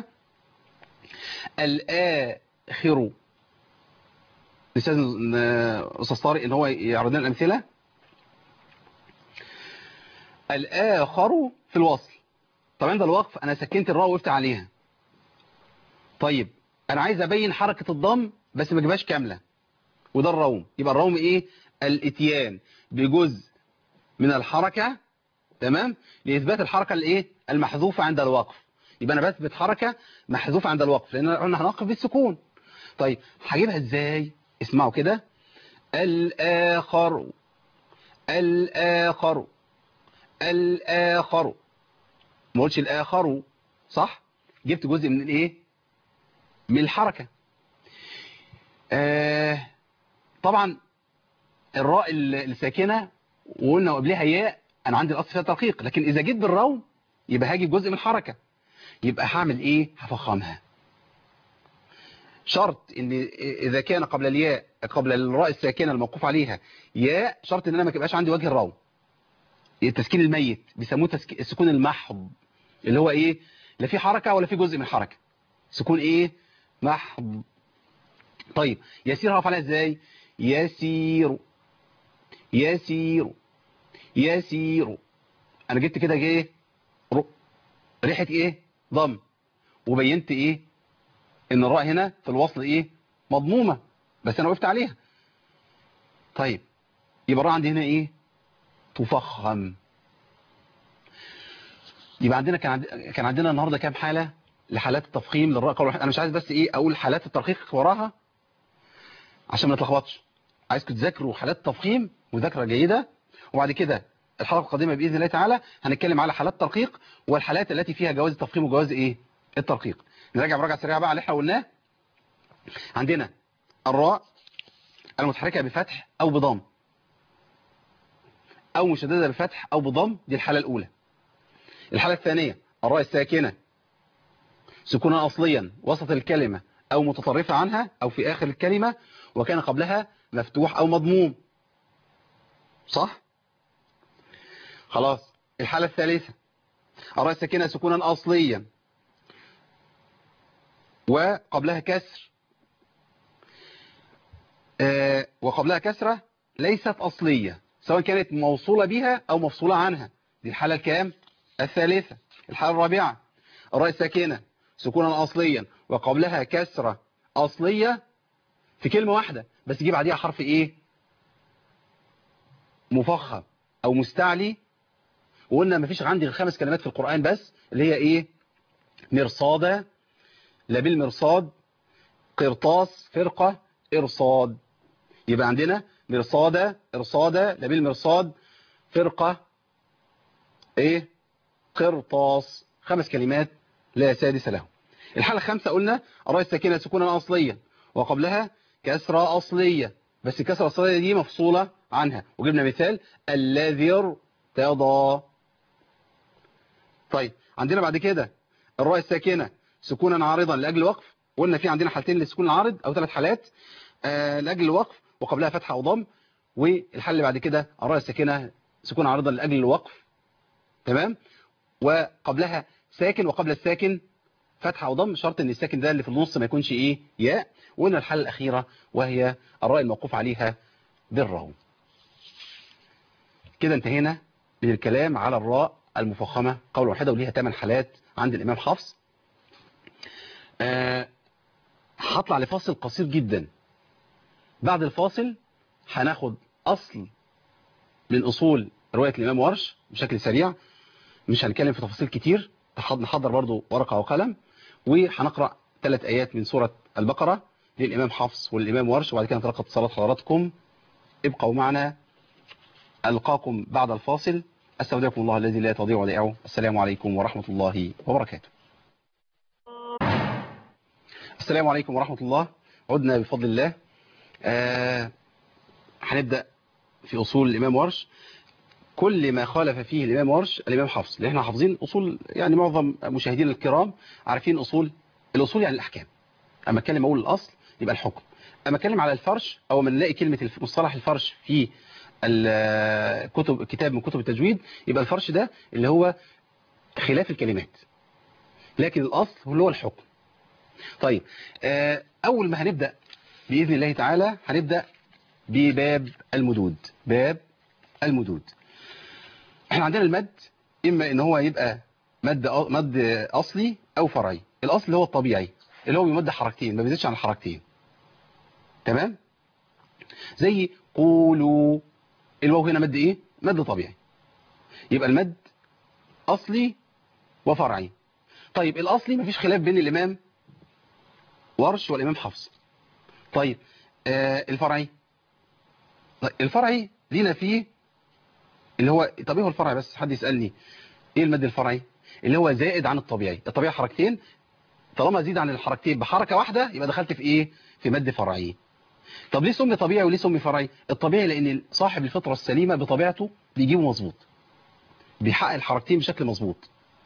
الاخر. الاستاذ استاذ طارق ان هو يعرض لنا الامثله. الاخر في الوصل. طب عند الوقف انا سكنت الراء وقفت عليها. طيب انا عايز ابين حركه الضم بس ما اجيبهاش كامله، وده الروم. يبقى الروم ايه؟ الاتيان بجزء من الحركه، تمام، لاثبات الحركه الايه؟ المحذوفه عند الوقف. يبقى انا بثبت حركه محذوفه عند الوقف لان قلنا هنوقف بالسكون. طيب هجيبها ازاي؟ اسمعوا كده: الاخر. الاخر. الاخر. ما قلتش الاخر، صح؟ جبت جزء من الايه؟ من الحركه. آه طبعا الراء الساكنه وقلنا قبلها ياء، انا عندي الاصل فيها ترقيق، لكن اذا جيت بالروم يبقى هاجي جزء من الحركه، يبقى هعمل ايه؟ هفخمها. شرط ان اذا كان قبل الياء، قبل الراء الساكنه الموقوف عليها ياء، شرط ان انا ما يبقاش عندي وجه الروم. التسكين الميت بيسموه تسك... السكون المحض، اللي هو ايه؟ لا في حركه ولا في جزء من الحركه، سكون ايه؟ محض. طيب يسير هقف عليها ازاي؟ يسير. يسير. يسير. انا جبت كده ايه؟ ريحه ايه؟ ضم، وبينت ايه؟ ان الراء هنا في الوصل ايه؟ مضمومه، بس انا وقفت عليها. طيب يبقى الراء عندي هنا ايه؟ تفخم. يبقى عندنا كان عند... كان عندنا النهارده كام حاله لحالات التفخيم للراء قول واحد. انا مش عايز بس ايه اقول حالات الترقيق وراها عشان ما نتلخبطش، عايزكم تذاكروا حالات التفخيم مذاكره جيده، وبعد كده الحلقه القادمه باذن الله تعالى هنتكلم على حالات الترقيق والحالات التي فيها جواز التفخيم وجواز ايه؟ الترقيق. نراجع مراجعه سريعه بقى على اللي احنا قلناه. عندنا الراء المتحركه بفتح او بضم، أو مشددة بفتح أو بضم، دي الحالة الأولى. الحالة الثانية الراء الساكنة سكونا أصليا وسط الكلمة أو متطرفة عنها أو في آخر الكلمة وكان قبلها مفتوح أو مضموم. صح؟ خلاص. الحالة الثالثة الراء الساكنة سكونا أصليا وقبلها كسر آه وقبلها كسرة ليست أصلية، سواء كانت موصولة بها أو مفصولة عنها، دي الحالة الكام؟ الثالثة. الحالة الرابعة الراء الساكنة سكونا أصليا وقبلها كسرة أصلية في كلمة واحدة بس يجيب عليها حرف إيه؟ مفخم أو مستعلي. وقلنا مفيش عندي غير خمس كلمات في القرآن بس، اللي هي إيه؟ مرصادة، لبيل مرصاد، قرطاس، فرقة، إرصاد. يبقى عندنا مرصادة، إرصادة، لبيل مرصاد، فرقة، إيه؟ قرطاس. خمس كلمات لا سادس لهم. الحالة الخامسة قلنا الراء الساكنة سكونا أصليا وقبلها كسرة أصلية، بس الكسرة الأصلية دي مفصولة عنها، وجبنا مثال الذي ارتضى. طيب عندنا بعد كده الراء الساكنة سكونا عارضا لأجل الوقف، قلنا في عندنا حالتين للسكون العارض أو ثلاث حالات آه لأجل الوقف وقبلها فتحة أو ضم. والحل اللي بعد كده الراء الساكنة سكون عارضا لأجل الوقف، تمام، وقبلها ساكن وقبل الساكن فتحة أو ضم، شرط ان الساكن ده اللي في النص ما يكونش ايه ياء. وقلنا الحالة الأخيرة وهي الراء الموقوف عليها بالراء. كده انتهينا من الكلام على الراء المفخمة قول واحدة، وليها ثمان حالات عند الإمام حفص. أه هطلع لفاصل قصير جدا. بعد الفاصل هناخد أصل من أصول رواية الإمام ورش بشكل سريع، مش هنتكلم في تفاصيل كتير، نحضر برضو ورقة وقلم، وهنقرأ ثلاث آيات من سورة البقرة للإمام حفص والإمام ورش، وبعد كده نتلقى اتصالات حضراتكم. ابقوا معنا، ألقاكم بعد الفاصل. أستودعكم الله الذي لا تضيع ودائعه. السلام عليكم ورحمة الله وبركاته. السلام عليكم ورحمة الله. عدنا بفضل الله. آه هنبدأ في أصول الإمام ورش. كل ما خالف فيه الإمام ورش الإمام حفص، اللي احنا حافظين أصول، يعني معظم مشاهدينا الكرام عارفين أصول. الأصول يعني الأحكام. أما أتكلم أقول الأصل يبقى الحكم. أما أتكلم على الفرش أو من نلاقي كلمة مصطلح الفرش في الكتب، كتاب من كتب التجويد، يبقى الفرش ده اللي هو خلاف الكلمات، لكن الأصل هو اللي هو الحكم. طيب أول ما هنبدأ بإذن الله تعالى هنبدأ بباب المدود. باب المدود، احنا عندنا المد إما إن هو يبقى مد مد أصلي أو فرعي. الأصل هو الطبيعي اللي هو بيمد حركتين، ما بيزيدش عن الحركتين، تمام. زي قولوا، الواو هنا مد ايه؟ مد طبيعي. يبقى المد اصلي وفرعي. طيب الاصلي مفيش خلاف بين الامام ورش والامام حفص. طيب آه الفرعي، طيب الفرعي لينا فيه اللي هو، طب ايه هو الفرعي؟ بس حد يسألني ايه المد الفرعي؟ اللي هو زائد عن الطبيعي. الطبيعي حركتين، طالما زيد عن الحركتين بحركة واحدة يبقى دخلت في ايه؟ في مد فرعي. طب ليه سمي طبيعي وليه سمي فرعي؟ الطبيعي لان صاحب الفطرة السليمة بطبيعته بيجيبه مظبوط، بيحقق الحركتين بشكل مظبوط.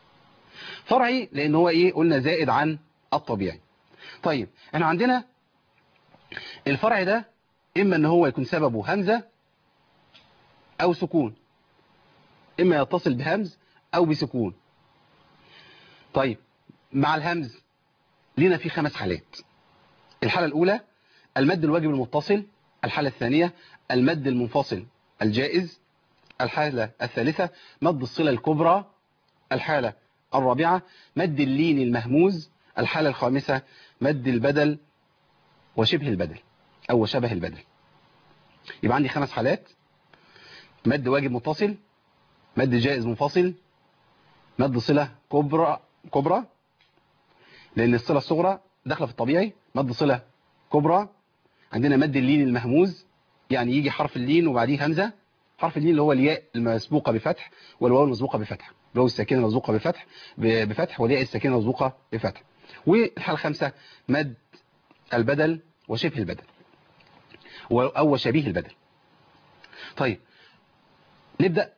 فرعي لان هو ايه؟ قلنا زائد عن الطبيعي. طيب احنا عندنا الفرع ده اما ان هو يكون سببه همزة او سكون، اما يتصل بهمز او بسكون. طيب مع الهمز لنا في خمس حالات. الحالة الاولى المد الواجب المتصل، الحالة الثانية المد المنفصل الجائز، الحالة الثالثة مد الصلة الكبرى، الحالة الرابعة مد اللين المهموز، الحالة الخامسة مد البدل وشبه البدل أو شبه البدل. يبقى عندي خمس حالات: مد واجب متصل، مد جائز منفصل، مد صلة كبرى كبرى لأن الصلة الصغرى داخله في الطبيعي، مد صلة كبرى. عندنا مد اللين المهموز، يعني يجي حرف اللين وبعديه همزة. حرف اللين اللي هو الياء المسبوقة بفتح والواو المسبوقة بفتح، الواو الساكنة المسبوقة بفتح بفتح والياء الساكنة المسبوقة بفتح. والحالة الخامسة مد البدل وشبه البدل أو شبيه البدل. طيب نبدأ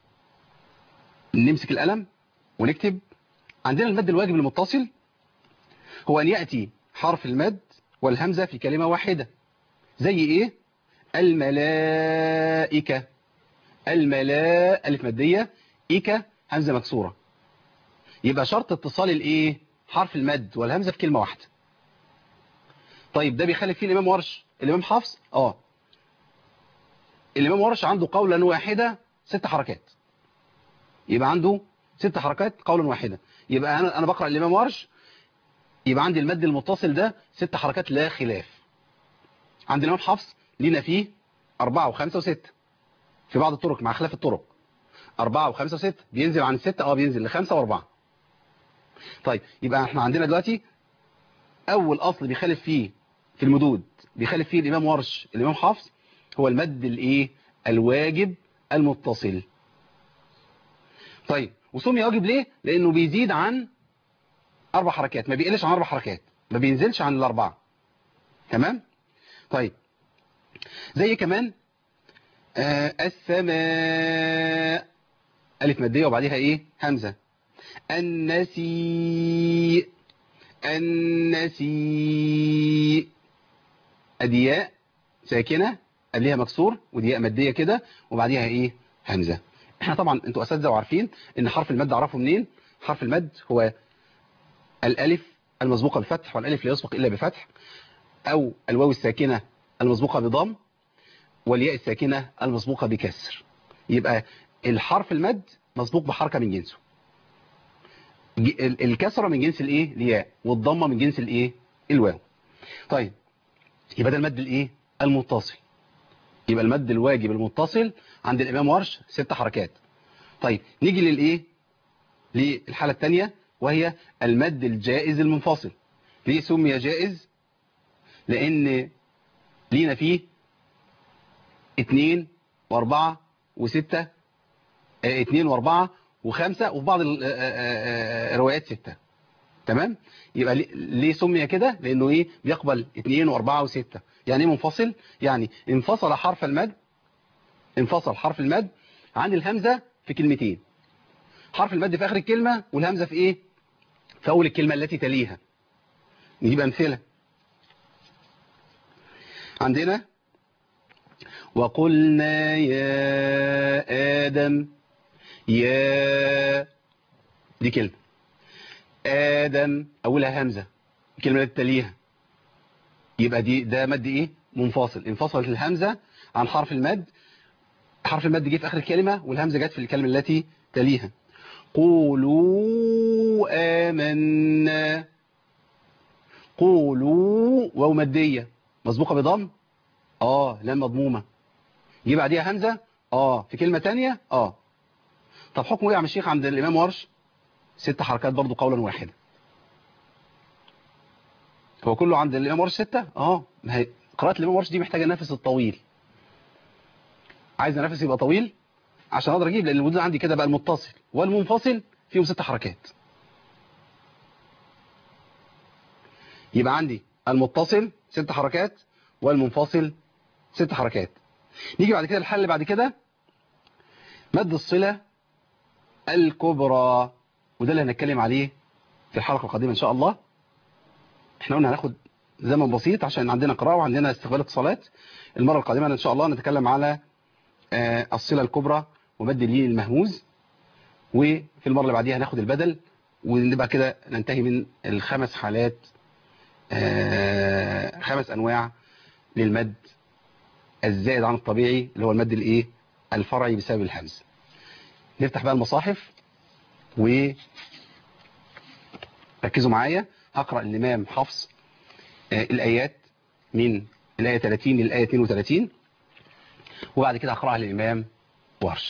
نمسك القلم ونكتب. عندنا المد الواجب المتصل هو أن يأتي حرف المد والهمزة في كلمة واحدة. زي إيه؟ الملائكة. الملاء ألف مادية، إيكا همزة مكسورة. يبقى شرط اتصال الإيه؟ حرف المد والهمزة في كلمة واحدة. طيب ده بيخالف فيه الإمام ورش. الإمام حفص آه الإمام ورش عنده قولا واحدة ست حركات. يبقى عنده ست حركات قولا واحدة. يبقى أنا أنا بقرأ الإمام ورش، يبقى عندي المد المتصل ده ست حركات لا خلاف. عند الإمام حفص لينا فيه أربعة وخمسة وستة في بعض الطرق مع خلاف الطرق. أربعة وخمسة وستة بينزل عن الستة اه بينزل لخمسة وأربعة. طيب يبقى احنا عندنا دلوقتي أول أصل بيخالف فيه في المدود بيخالف فيه الإمام ورش الإمام حفص هو المد الإيه؟ الواجب المتصل. طيب وسمي واجب ليه؟ لأنه بيزيد عن أربع حركات، ما بيقلش عن أربع حركات، ما بينزلش عن الأربعة. تمام؟ طيب زي كمان آه السماء ألف مادية وبعديها إيه؟ همزة. النسيء النسيء أدياء ساكنة قبلها مكسور ودياء مادية كده وبعديها إيه؟ همزة. احنا طبعا انتوا أساتذة وعارفين إن حرف المد أعرفه منين؟ حرف المد هو الألف المسبوقة بفتح، والألف لا يسبق إلا بفتح، أو الواو الساكنة المسبوقة بضم، والياء الساكنة المسبوقة بكسر. يبقى الحرف المد مسبوق بحركة من جنسه. الكسرة من جنس الايه؟ الياء، والضمة من جنس الايه؟ الواو. طيب يبقى ده المد الايه؟ المتصل. يبقى المد الواجب المتصل عند الإمام ورش ست حركات. طيب نيجي للايه؟ للحالة الثانية وهي المد الجائز المنفصل. ليه سمي جائز؟ لأن لينا فيه اتنين واربعة وستة اه اتنين واربعة وخمسة وفي بعض الروايات ستة. تمام؟ يبقى ليه سمي كده؟ لأنه ايه؟ بيقبل اتنين واربعة وستة. يعني ايه منفصل؟ يعني انفصل حرف المد انفصل حرف المد عن الهمزة في كلمتين. حرف المد في آخر الكلمة والهمزة في ايه؟ في أول الكلمة التي تليها. نجيب أمثلة. عندنا وقلنا يا آدم، يا دي كلمة، آدم أولها همزة الكلمة التي تليها، يبقى دي ده مد إيه؟ منفصل. انفصلت الهمزة عن حرف المد، حرف المد جه في آخر الكلمة والهمزة جت في الكلمة التي تليها. قولوا آمنا، قولوا واو مادية مسبوقة بضم اه لام مضمومة، جه بعديها همزة اه في كلمة تانية اه. طب حكمه ايه يا عم الشيخ عند الإمام ورش؟ ست حركات برضو قولا واحدا. هو كله عند الإمام ورش ستة؟ اه ما هي قراءة الإمام ورش دي محتاجة النفس الطويل. عايز نفس يبقى طويل عشان اقدر اجيب، لان الوجود عندي كده بقى المتصل والمنفصل فيهم ست حركات. يبقى عندي المتصل ست حركات والمنفصل ست حركات. نيجي بعد كده الحل اللي بعد كده مد الصلة الكبرى، وده اللي هنتكلم عليه في الحلقة القادمة ان شاء الله. احنا قلنا هناخد زمن بسيط عشان عندنا قراءة وعندنا استقبال اتصالات. المرة القادمة ان شاء الله نتكلم على الصلة الكبرى ومد اللين المهموز، وفي المرة اللي بعديها هناخد البدل، ونبقى كده ننتهي من الخمس حالات آه خمس انواع للمد الزائد عن الطبيعي اللي هو المد الايه؟ الفرعي بسبب الهمز. نفتح بقى المصاحف وركزوا معايا. هقرأ الإمام حفص آه الآيات من الآية ثلاثين للآية اثنين وثلاثين، وبعد كده هقرأها للإمام ورش.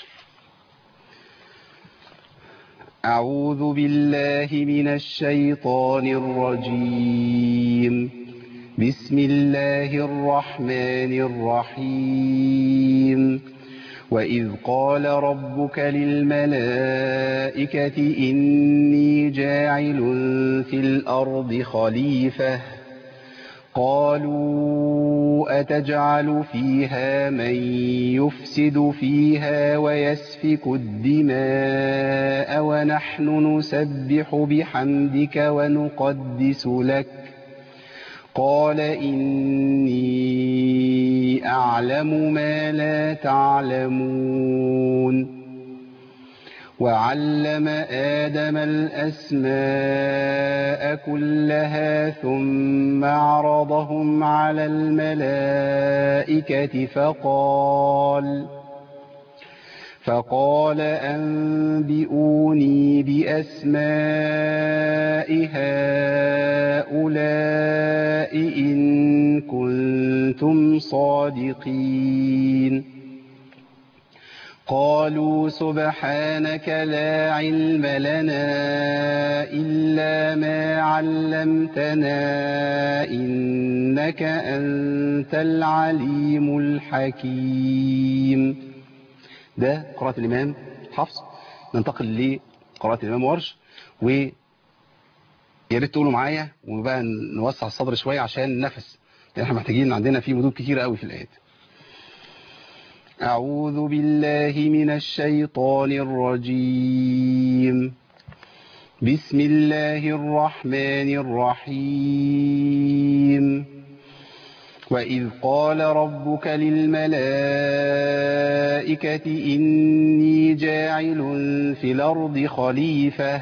أعوذ بالله من الشيطان الرجيم. بسم الله الرحمن الرحيم. وإذ قال ربك للملائكة إني جاعل في الأرض خليفة قالوا أتجعل فيها من يفسد فيها ويسفك الدماء ونحن نسبح بحمدك ونقدس لك قال إني أعلم ما لا تعلمون وعلم آدم الأسماء كلها ثم عرضهم على الملائكة فقال فقال أنبئوني بأسماء هؤلاء إن كنتم صادقين قالوا سبحانك لا علم لنا إلا ما علمتنا إنك أنت العليم الحكيم. ده قراءة الإمام حفص. ننتقل لقراءة الإمام ورش، ويا ريت تقولوا معايا وبقى نوسع الصدر شوية عشان النفس، لأن احنا محتاجين، عندنا فيه مدود كتيرة قوي في الآيات. أعوذ بالله من الشيطان الرجيم. بسم الله الرحمن الرحيم. وإذ قال ربك للملائكة إني جاعل في الأرض خليفة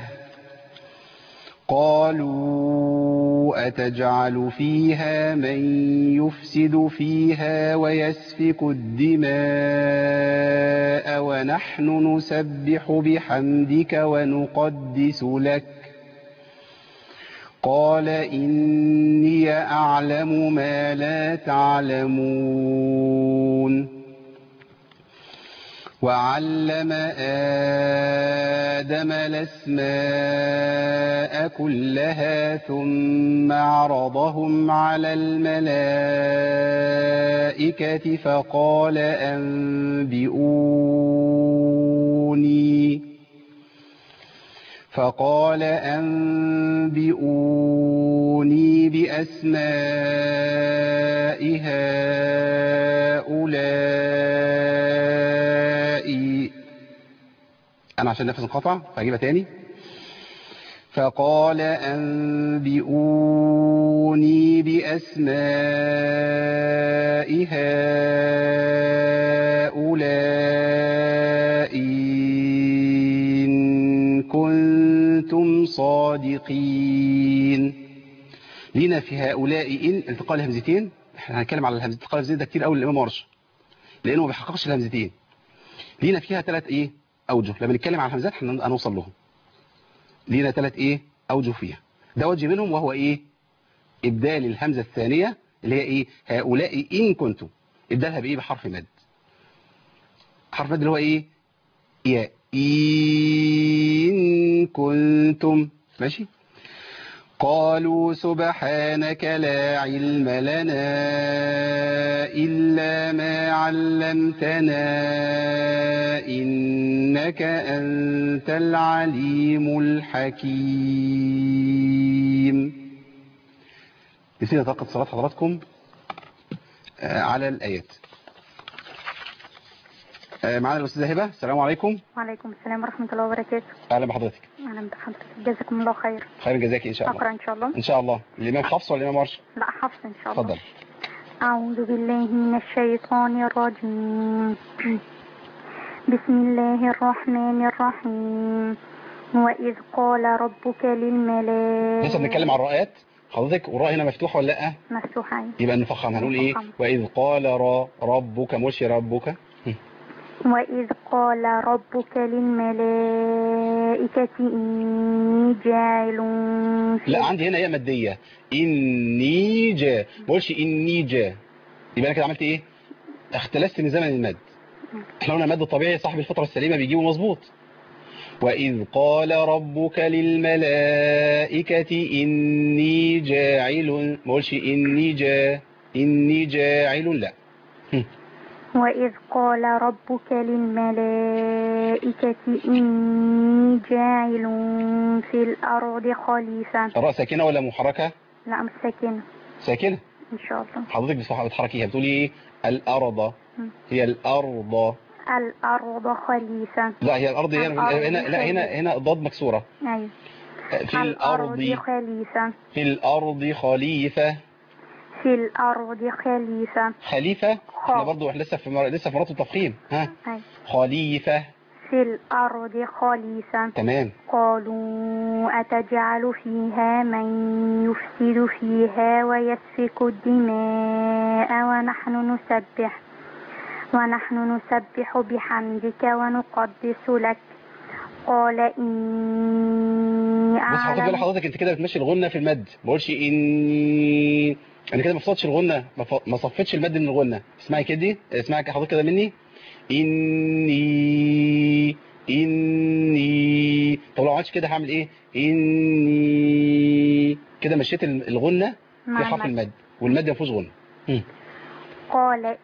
قالوا أتجعل فيها من يفسد فيها ويسفك الدماء ونحن نسبح بحمدك ونقدس لك قال إني أعلم ما لا تعلمون وعلم آدم الأسماء كلها ثم عرضهم على الملائكة فقال أنبئوني فقال أنبئوني بأسماء هؤلاء. أنا عشان نفس انقطع فأجيبها تاني. فقال أنبئوني بأسماء هؤلاء إن كنتم صادقين. لينا في هؤلاء إن التقاء الهمزتين. احنا هنتكلم على الهمزة التقاء الهمزتين ده كتير قوي للإمام ورش، لأنه ما بيحققش الهمزتين. لينا فيها ثلاث إيه أوجه. لما نتكلم على الهمزات هنوصل لهم. لينا ثلاث إيه أوجه فيها. ده وجه منهم وهو إيه؟ إبدال الهمزة الثانية اللي هي إيه؟ هؤلاء إن كنتم. إبدالها بإيه؟ بحرف مد. حرف مد اللي هو إيه؟ يا إن كنتم. ماشي. قالوا سبحانك لا علم لنا إلا ما علمتنا إنك أنت العليم الحكيم. نسينا طاقة صلاة حضراتكم على الآيات. معنا الأستاذة هبة. السلام عليكم. وعليكم السلام ورحمة الله وبركاته. أهلا بحضرتك. أهلا بحضرتك، جزاكم الله خير. خير جزاك إن شاء الله. أقرأ إن شاء الله. إن شاء الله. الإمام حفص ولا الإمام ورش؟ لا حفص إن شاء الله. تفضل. أعوذ بالله من الشيطان الرجيم. بسم الله الرحمن الرحيم. وإذ قال ربك للملائكة. لسه بنتكلم عن الراءات حضرتك، والراء هنا مفتوحة ولا لأ؟ مفتوحة. يبقى نفخم. هنقول إيه؟ وإذ قال را ربك مش ربك. وإذ قال ربك للملائكة إني جاعل. لا عندي هنا هي مادية. إني جا، ما بقولش إني جا. يبقى أنا كده عملت إيه؟ اختلست من زمن المد. احنا قلنا المد الطبيعي صاحب الفطرة السليمة بيجيبه مظبوط. وإذ قال ربك للملائكة إني جاعل، ما بقولش إني جا إني جاعل، لا. وإذ قال ربك للملائكة إني جاعل في الأرض خليفة. الراء ساكنة ولا محركة؟ لا مش ساكنة. ساكنة. إن شاء الله. حضرتك بتصح- بتحركيها بتقولي ايه؟ الارض. مم. هي الارض. الأرض خليفة. لا هي الارض هنا الأرض هنا لا هنا خليفة. هنا ضاد مكسوره. أيوة. في الارض. الأرض خليفة. في الارض خليفه. في الأرض خليفة. خليفه. خ. احنا برضو احنا لسه في مر... لسه في مرات التفخيم. ها أيوة. خليفه. في الأرض خليفة. تمام. قالوا أتجعل فيها من يفسد فيها ويسفك الدماء ونحن نسبح ونحن نسبح بحمدك ونقدس لك قال إني بص حضرتك بقول أعلم. لحضرتك انت كده بتمشي الغنه في المد، ما بقولش اني. انا كده ما فصلتش الغنه، ما ف- ما صفيتش المد من الغنه. اسمعي كده، اسمعي حضرتك كده مني. اني اني طب لو ما عملتش كده هعمل ايه؟ اني كده مشيت الغنه في مع حرف المد. المد، والمد ما فيهوش غنه. هم. قال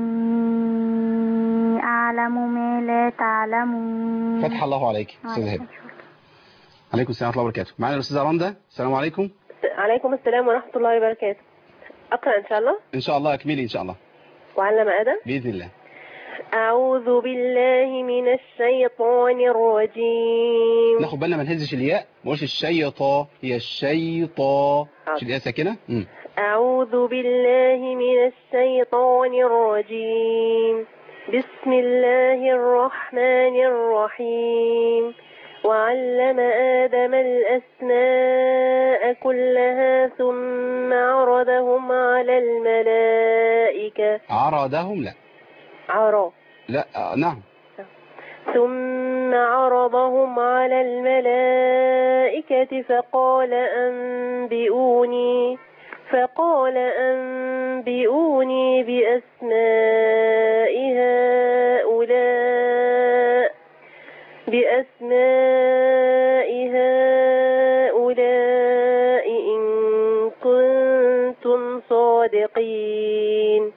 إني أعلم ما لا تعلمون. فتح الله عليك استاذ هبه. عليكم السلام ورحمه الله وبركاته. معانا الاستاذه رندا. السلام عليكم. عليكم السلام ورحمة الله وبركاته. أقرأ إن شاء الله. ان شاء الله اكملي ان شاء الله وعلم آدم. باذن الله. أعوذ بالله من الشيطان الرجيم. ناخد بالنا ما نهزش الياء، ما نقولش الشيطا، هي الشيطا حاضر. مش الياء ساكنه. امم أعوذ بالله من الشيطان الرجيم. بسم الله الرحمن الرحيم. وعلم آدم الأسماء كلها ثم عرضهم على الملائكة. عرضهم لا عرض. لا آه نعم. ثم عرضهم على الملائكة فقال أنبئوني فقال أنبئوني بأسماء هؤلاء بأسماء هؤلاء إن كنتم صادقين.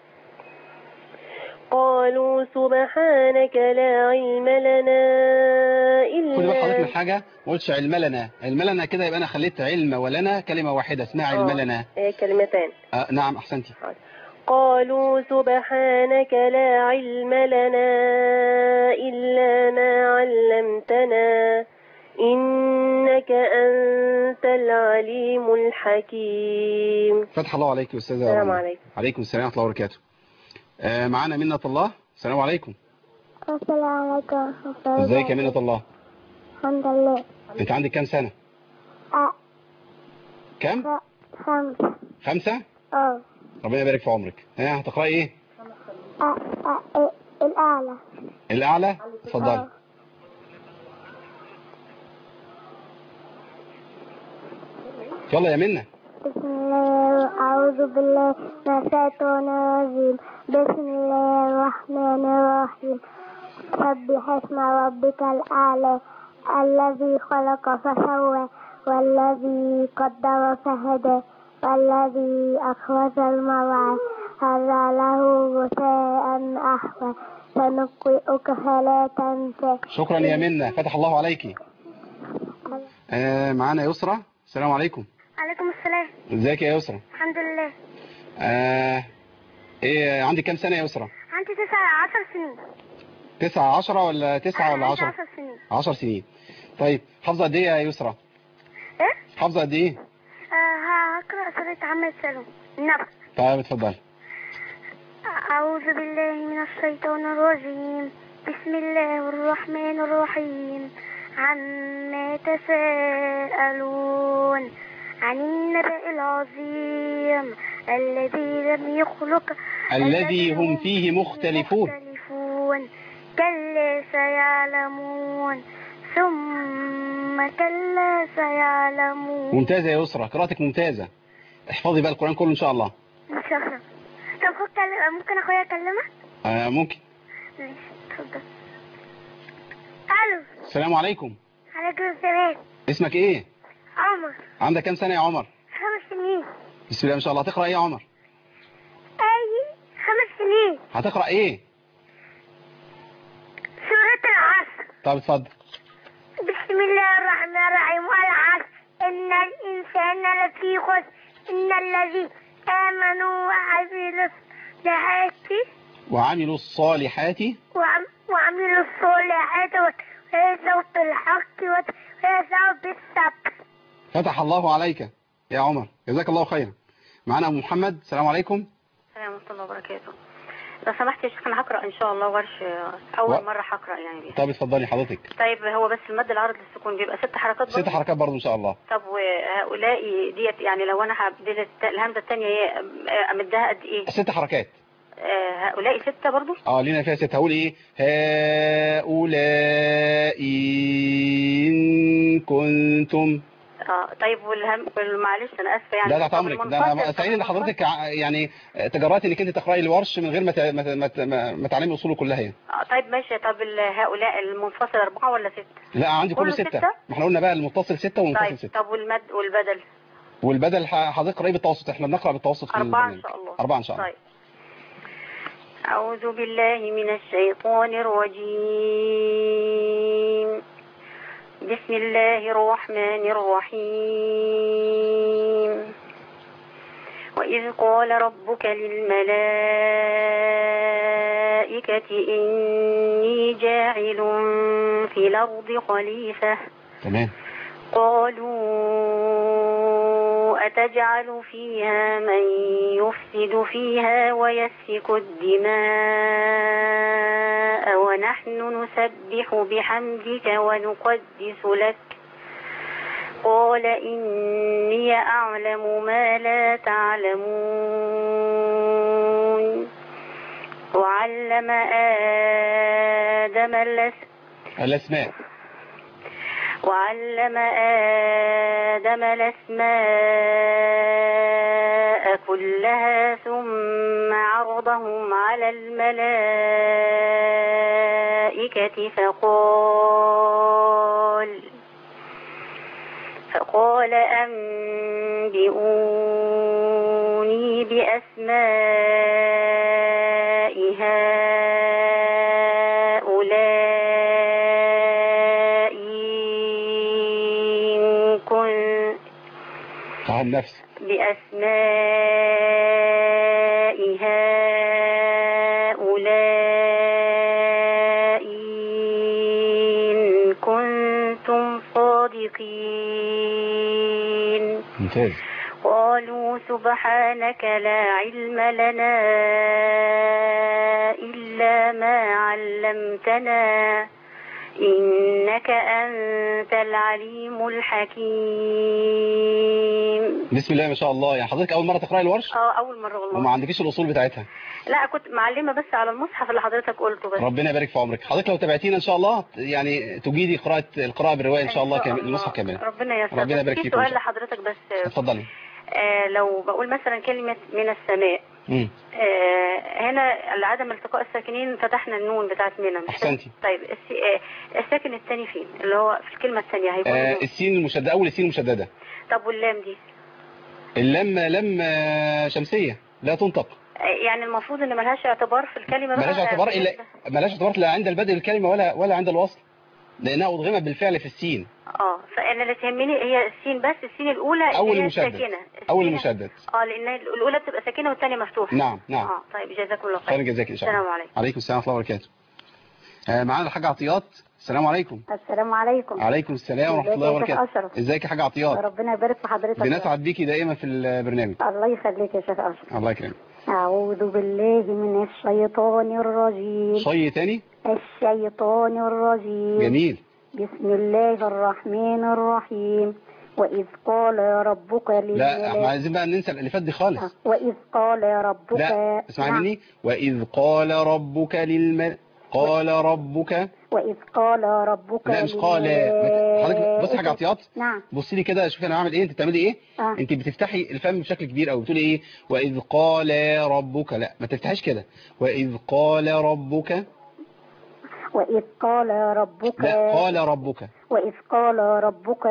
قالوا سبحانك لا علم لنا خدي بال حضرتك من إلا. حاجه، ما قلتش علم لنا. علم لنا كده يبقى انا خليت علم ولنا كلمه واحده اسمها علم آه، لنا. هي كلمتان. آه نعم احسنتي. قالوا سبحانك لا علم لنا إلا ما علمتنا إنك أنت العليم الحكيم. فتح الله عليك يا استاذه السلام رنا. عليكم. عليكم السلام ورحمه الله وبركاته. آه معانا منة الله. السلام عليكم. السلام عليكم ورحمة الله. ازيك يا منة الله؟ الحمد لله. انت عندك كام سنه؟ أ كام؟ خمسة. خمسة. أه ربنا يبارك في عمرك. ها هتقراي ايه؟ أ أ الأعلى. الاعلى. اتفضلي. أه. يلا يا منة. بسم الله أعوذ بالله من الشيطان الرجيم. بسم الله الرحمن الرحيم. سبح اسم ربك الأعلى الذي خلق فسوى والذي قدر فهدى والذي أخرج المرعى فجعله غثاء أحوى سنقرئك فلا تنسى. شكرا يا منة، فتح الله عليك. آه معانا يسرى. السلام عليكم. عليكم السلام. ازيك يا يسرى؟ الحمد لله. آه ايه عندك كام سنة يا يسرى؟ عندي تسعة عشر سنين. تسعة عشرة ولا تسعة ولا عندي عشرة؟ عشر سنين. عشر سنين. طيب حافظة قد ايه يا يسرى؟ ايه؟ حافظة قد ايه؟ آه هقرأ سورة عم السلام النبأ. طيب اتفضل. أعوذ بالله من الشيطان الرجيم. بسم الله الرحمن الرحيم. عما تساءلون عن النبأ العظيم الذي لم يخلق الذي هم فيه مختلفون. مختلفون كلا سيعلمون ثم كلا سيعلمون. ممتازة يا يسرى، قراءتك ممتازة. احفظي بقى القرآن كله ان شاء الله. إن شاء الله. طب خد كلم- ممكن أخويا أكلمك؟ آه ممكن. ماشي اتفضل. ألو. السلام عليكم. عليكم السلام. اسمك ايه؟ عمر. عندك كام سنة يا عمر؟ خمس سنين. بسم الله ما شاء الله. هتقرأ ايه يا عمر؟ أي خمس سنين. هتقرأ ايه؟ سورة العصر. طب اتفضل. بسم الله الرحمن الرحيم. والعصر إن الإنسان لفي خسر إن الذي آمنوا وعملوا الصالحات وعملوا الصالحات وعم وعملوا الصالحات وتواصوا بالحق وتواصوا بالصبر. فتح الله عليك يا عمر، جزاك الله خيرا. معنا أبو محمد. السلام عليكم. السلام ورحمة الله وبركاته. لو سمحت يا شيخ أنا هقرأ إن شاء الله ورش أول و... مرة هقرأ يعني بيها. طب اتفضلي حضرتك. طيب هو بس المد العرض للسكون بيبقى ست حركات برضه؟ ست حركات برضه إن شاء الله. طب وهؤلاء ديت يعني لو أنا هبدل الهمزة الثانية أمدها قد إيه؟ ست حركات. آه هؤلاء ستة برضه؟ اه لينا فيها ستة. هقول إيه؟ هؤلاء إن كنتم. اه طيب والهم معلش انا اسفه يعني. لا لا عمرك، ده انا سعيد ان حضرتك يعني تجرأتي انك انت تقراي الورش من غير ما ما ما, ما تعلمي اصوله كلها يعني. اه طيب ماشي. طب هؤلاء المنفصل اربعه ولا سته؟ لا عندي كله ستة. ما احنا قلنا بقى المتصل ستة والمنفصل طيب ستة. طب والمد والبدل؟ والبدل حضرتك قراي بالتوسط، احنا بنقرا بالتوسط في اربعه ان شاء الله. اربعه ان شاء الله. طيب اعوذ بالله من الشيطان الرجيم. بسم الله الرحمن الرحيم. وإذ قال ربك للملائكة إني جاعل في الأرض خليفة. تمام. قالوا أتجعل فيها من يفسد فيها ويسفك الدماء ونحن نسبح بحمدك ونقدس لك. قال إني أعلم ما لا تعلمون. وعلم آدم الأسماء وعلم آدم الأسماء كلها ثم عرضهم على الملائكة فقال فقال أنبئوني بأسماء هؤلاء إن كنت النفس بأسماء هؤلاء إن كنتم صادقين. ممتاز. قالوا سبحانك لا علم لنا إلا ما علمتنا إنك أنت العليم الحكيم. بسم الله ما شاء الله. يعني حضرتك أول مرة تقرأي الورش؟ اه أول مرة والله. وما عندكيش الأصول بتاعتها؟ لا كنت معلمة بس على المصحف اللي حضرتك قلته بس. ربنا يبارك في عمرك. حضرتك لو تابعتينا إن شاء الله يعني تجيدي قراءة القراءة بالرواية إن شاء الله كامل المصحف كامل. ربنا يسر. ربنا يبارك فيك. في سؤال لحضرتك بس. اتفضلي. آه لو بقول مثلا كلمة من السماء امم آه هنا لعدم التقاء الساكنين فتحنا النون بتاعت منى. احسنتي. طيب الس... آه الساكن الثاني فين اللي هو في الكلمة الثانية هيكون آه السين المشددة. أول السين المشددة. طب واللام دي؟ اللام لام شمسية لا تنطق. يعني المفروض ان ملهاش اعتبار في الكلمة. ملهاش اعتبار إلا ملهاش اعتبار لا عند البدء الكلمة ولا ولا عند الوصل، لأنها أضغمت بالفعل في السين. اه فانا اللي تهمني هي السين بس. السين الاولى اول اللي هي المشدد. ساكنه. اول المشدد. اه لان الاولى بتبقى ساكنه والثانيه مفتوحه. نعم نعم. اه طيب جزاكم الله خير. خير جزاك ان شاء الله. السلام عليكم. عليكم السلام ورحمه الله وبركاته. آه معانا الحاجه عطيات. السلام عليكم. السلام عليكم. عليكم السلام ورحمه الله وبركاته. ازيك يا حاجه عطيات؟ ربنا يبارك في حضرتك. بنسعد بيكي دائما في البرنامج. الله يخليك يا شيخ اشرف. الله يكرمك. اعوذ بالله من الشيطان الرجيم. شيء تاني؟ الشيطان الرجيم. جميل. بسم الله الرحمن الرحيم. وإذ قال ربك للملائكة. لا احنا عايزين بقى ننسى الالفات دي خالص. وإذ قال ربك. لا اسمعي مني. وإذ قال ربك للملائكة. قال ربك. وإذ قال ربك. لا مش قال. حضرتك بصي حاجه عطيات. نعم. بصي لي كده شوفي انا بعمل ايه. انت بتعملي ايه؟ آه. انت بتفتحي الفم بشكل كبير قوي بتقولي ايه؟ وإذ قال ربك. لا ما تفتحيش كده. وإذ قال ربك. وإذ قال ربك. لا قال ربك. وإذ قال ربك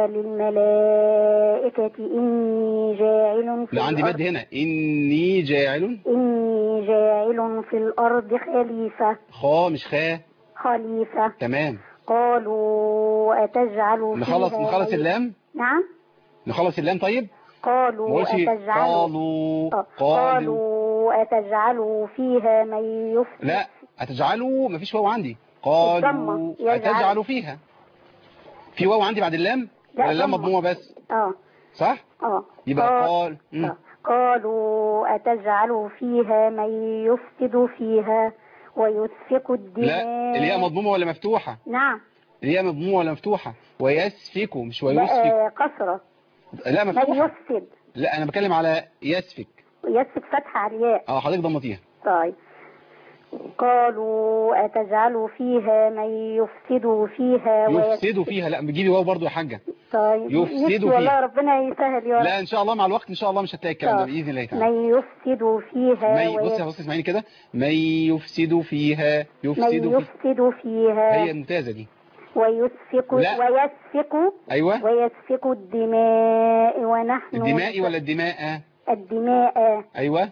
للملائكة إني جاعل في لا عندي الأرض. مد هنا. إني جاعل. إني جاعل في الأرض خليفة. خا مش خا. خليفة. تمام. قالوا أتجعل فيها. نخلص نخلص اللام. نعم. نخلص اللام طيب. قالوا ما قولش أتجعل قالوا آه، قالوا قالوا أتجعل فيها من يفسد لا هتجعلوا مفيش واو عندي الضمة قالوا يجعل. هتجعلوا فيها في واو عندي بعد اللام لا، ولا اللام ضمة. مضمومه بس اه صح اه يبقى قال- قال مم. آه. قالوا أتجعل فيها من يفسد فيها ويسفك الدماء. لا الياء مضمومه ولا مفتوحه نعم. الياء مضمومه ولا مفتوحه ويسفك مش ويسفك لا، كسرة. لا من مفتوحه يفسد لا انا بتكلم على يسفك يسفك فتحة على الياء. اه حضرتك ضمتيها طيب. قالوا أتجعل فيها من يفسد فيها يفسدوا فيها لا بتجيبي واو برضو يا حاجه طيب يفسدوا نفسي فيها. والله ربنا يسهل يا رب. لا ان شاء الله مع الوقت ان شاء الله مش هتلاقي الكلام ده باذن الله تعالى. من يفسد فيها مي بصي ويس... بصي اسمعيني كده من يفسد فيها من يفسد فيها يفسد فيها هي الممتازه دي ويسفك لا. ويسفك ايوه ويسفك الدماء ونحن الدماء ولا الدماء الدماء ايوه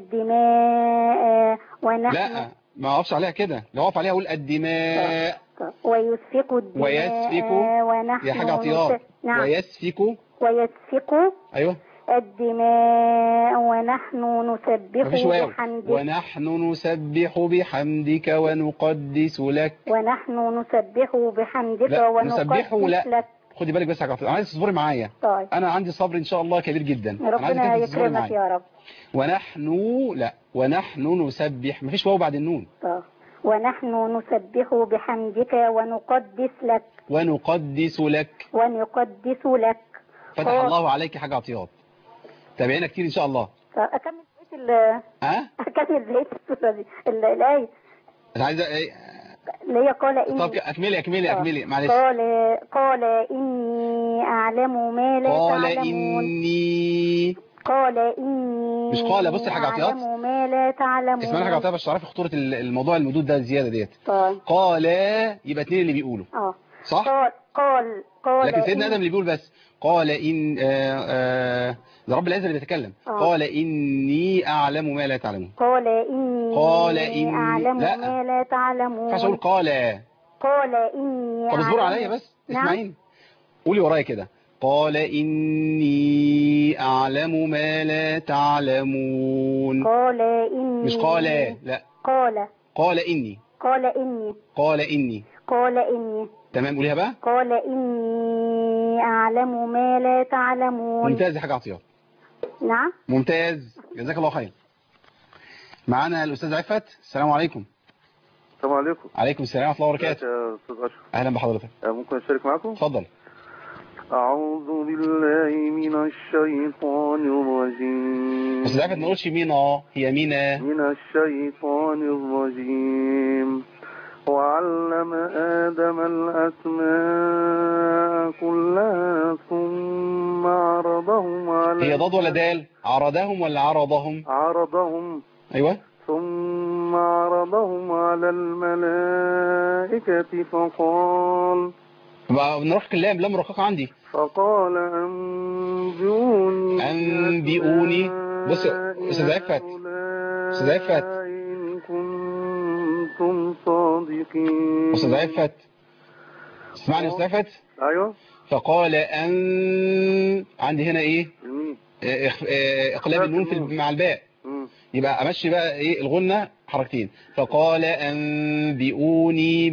الدماء ونحن لا ما اقفش عليها كده لو اقف عليها اقول الدماء ويسفك الدماء ويسفك ونحن يا حاجه عطيات نس- نعم ويسفك ويسفك ايوه الدماء ونحن نسبح مفيش واو بحمدك ونحن نسبح بحمدك ونقدس لك ونحن نسبح بحمدك لا ونقدس نسبحه لا لك. خدي بالك بس يا عطيات انا عايز تصبري معايا طيب انا عندي صبر ان شاء الله كبير جدا انا عايزك ربنا انت تصبري يكرمك معايا يا رب. ونحن لا ونحن نسبح مفيش واو بعد النون طيب. ونحن نسبح بحمدك ونقدس لك ونقدس لك ونقدس لك. فتح طيب. الله عليك يا حاجه عطيات تابعينا كتير ان شاء الله طيب. اكمل بقيه ال ها اكمل بقيه السوره دي ال- الايه انت عايزه ايه اللي هي قال اني طب اكملي اكملي اكملي معلش قال قال اني اعلم ما لا قال تعلمون. اني قال اني مش قال بصي حاجه عطيات اعلم ما لا تعلمون. اسمعني حاجه عطيات بس تعرفي خطوره الموضوع المدود ده الزياده ديت طيب. قال يبقى اتنين اللي بيقولوا اه صح قال قال قال لكن سيدنا إني- ادم اللي بيقول بس قال ان آه آه ده رب العزه اللي بيتكلم آه. قال اني اعلم ما لا تعلمون قال إني قال إني- أعلم لا. ما لا تعلمون. ما ينفعش اقول قال قال إني طب اصبروا أعلم- عليا بس نعم. اسمعيني قولي ورايا كده قال إني أعلم ما لا تعلمون قال إني مش قال لا قال قال إني قال إني قال إني قال إني تمام قوليها بقى قال إني أعلم ما لا تعلمون. ممتاز يا حاجة عطيات نعم. ممتاز جزاك الله خير. معانا الأستاذ عفت السلام عليكم. السلام عليكم. عليكم السلام ورحمة الله وبركاته. يا استاذ اشرف. أهلا بحضرتك. ممكن اشارك معكم؟ اتفضل. اعوذ بالله من الشيطان الرجيم. أستاذ عفت ما نقولش مينا هي مينا. من الشيطان الرجيم. وعلم آدم الأسماء كلها ثم عرضهم على هي ضاد ولا دال؟ عرضهم ولا عرضهم؟ عرضهم أيوة. ثم عرضهم على الملائكة فقال بقى بنروح اللام لام رقاقة عندي. فقال أنبئوني أنبئوني بص أستاذ عفت أستاذ عفت إن كنتم صادقين. أستاذ عفت اسمعني أستاذ عفت. أيوه. فقال أن عندي هنا إيه المين. إخ... إقلاب النون في مع الباء. مم. يبقى أمشي بقى إيه الغنة حركتين. فقال أنبئوني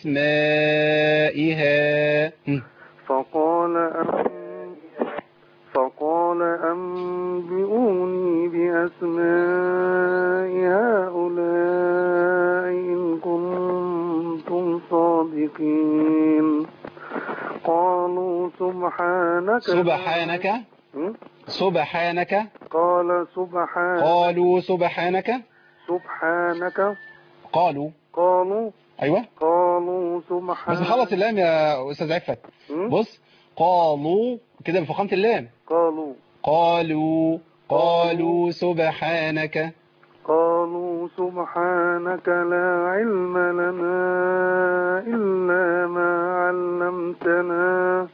بأسمائها. فقال أن... فقال أنبئوني بأسماء هؤلاء إن كنتم صادقين. قالوا سبحانك سبحانك سبحانك قال سبحانك قالوا سبحانك سبحانك قالوا قالوا أيوة قالوا سبحانك. بس نخلص اللام يا أستاذ عفت. بص قالوا كده بفخامة اللام. قالوا قالوا قالوا سبحانك قالوا سبحانك لا علم لنا إلا ما علمتنا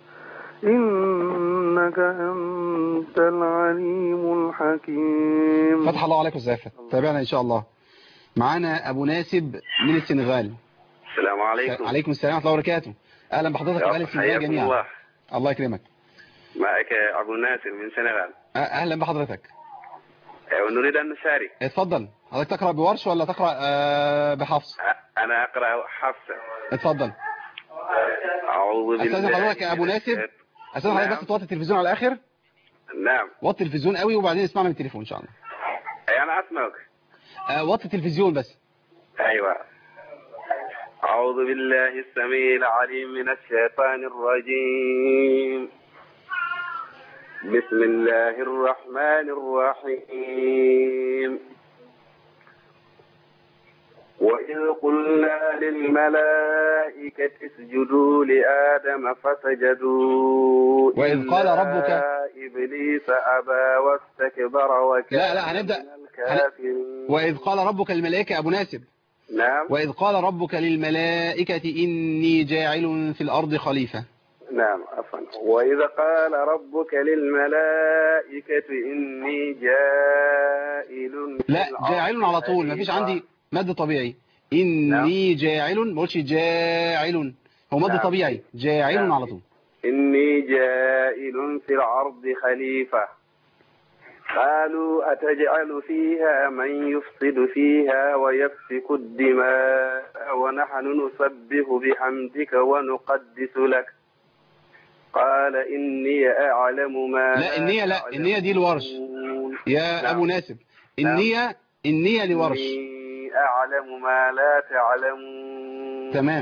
إنك أنت العليم الحكيم. فتح الله عليكم الزافة. تابعنا إن شاء الله. معانا أبو ناسب من السنغال. السلام عليكم. عليكم السلام ورحمة الله وبركاته. أهلا بحضرتك أهل السنغال جميعا. الله. الله يكرمك. معك أبو ناصر من سنغال. اهلا بحضرتك. ونريد أن نشارك. اتفضل. حضرتك تقرأ بورش ولا تقرأ آه بحفص؟ أنا أقرأ حفص. اتفضل. أعوذ بالله. استاذن حضرتك يا ابو ناصر، استاذن حضرتك بس توطي التلفزيون على الاخر. نعم. وطي التلفزيون قوي وبعدين اسمعنا من التليفون ان شاء الله. أنا أسمعك. آه وطي التلفزيون بس. أيوة. أعوذ بالله السميع العليم من الشيطان الرجيم. بسم الله الرحمن الرحيم. وإذ قلنا للملائكة اسجدوا لآدم فسجدوا وإذ قال ربك إبليس أبى واستكبر وكان لا لا هنبدأ من الكافرين. وإذ قال ربك للملائكة أبو ناصر. نعم. وإذ قال ربك للملائكة إني جاعل في الأرض خليفة. نعم عفوا. وإذا قال ربك للملائكة إني جاعل لا جاعل على طول ما فيش عندي مد طبيعي. إني جاعل ما قلتش جاعل هو مد نعم. طبيعي جاعل نعم. على طول. إني جاعل في الأرض خليفة قالوا أتجعل فيها من يفسد فيها ويسفك الدماء ونحن نسبح بحمدك ونقدس لك قال إني أعلم ما لا النية لا النية دي الورش يا نعم. أبو ناسب. النية النية لورش. إني أعلم ما لا تعلمون. تمام.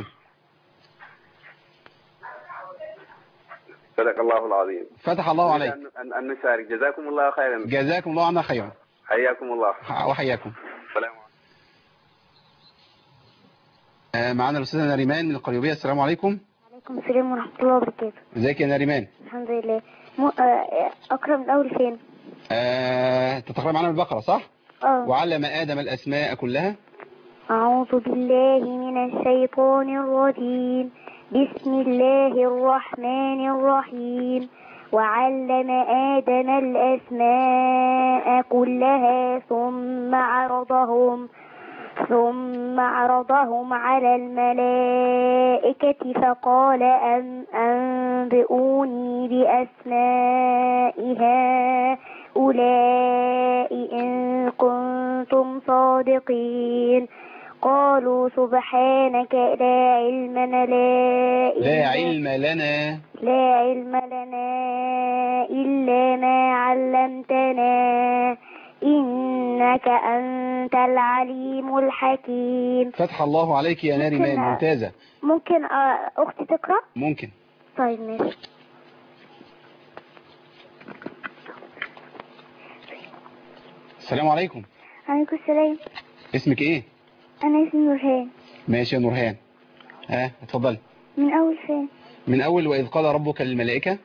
صدق الله العظيم. فتح الله عليك. أن, أن نشارك. جزاكم الله خيرا. جزاكم الله عنا خيرا. حياكم الله. وحياكم. السلام عليكم. آه معنا الأستاذة ناريمان من القليوبية. السلام عليكم. وعليكم السلام ورحمة الله وبركاته. ازيك يا ناريمان؟ الحمد لله. م... آه، أقرأ من أول فين؟ آه تتقرأ معنا من البقرة صح؟ اه. وعلم آدم الأسماء كلها. أعوذ بالله من الشيطان الرجيم. بسم الله الرحمن الرحيم. وعلم آدم الأسماء كلها ثم عرضهم ثم عرضهم على الملائكة فقال أن أنبئوني بأسماء هؤلاء إن كنتم صادقين. قالوا سبحانك لا علم لنا لا علم لنا لا علم لنا إلا ما علمتنا إنك أنت العليم الحكيم. فتح الله عليك يا ناريمان. ممتازة. ممكن أختي تقرأ؟ ممكن. طيب ماشي. السلام عليكم. عليكم السلام. اسمك ايه؟ أنا اسمي نورهان. ماشي يا نورهان. ها اتفضلي. من أول فين؟ من أول وإذ قال ربك للملائكة.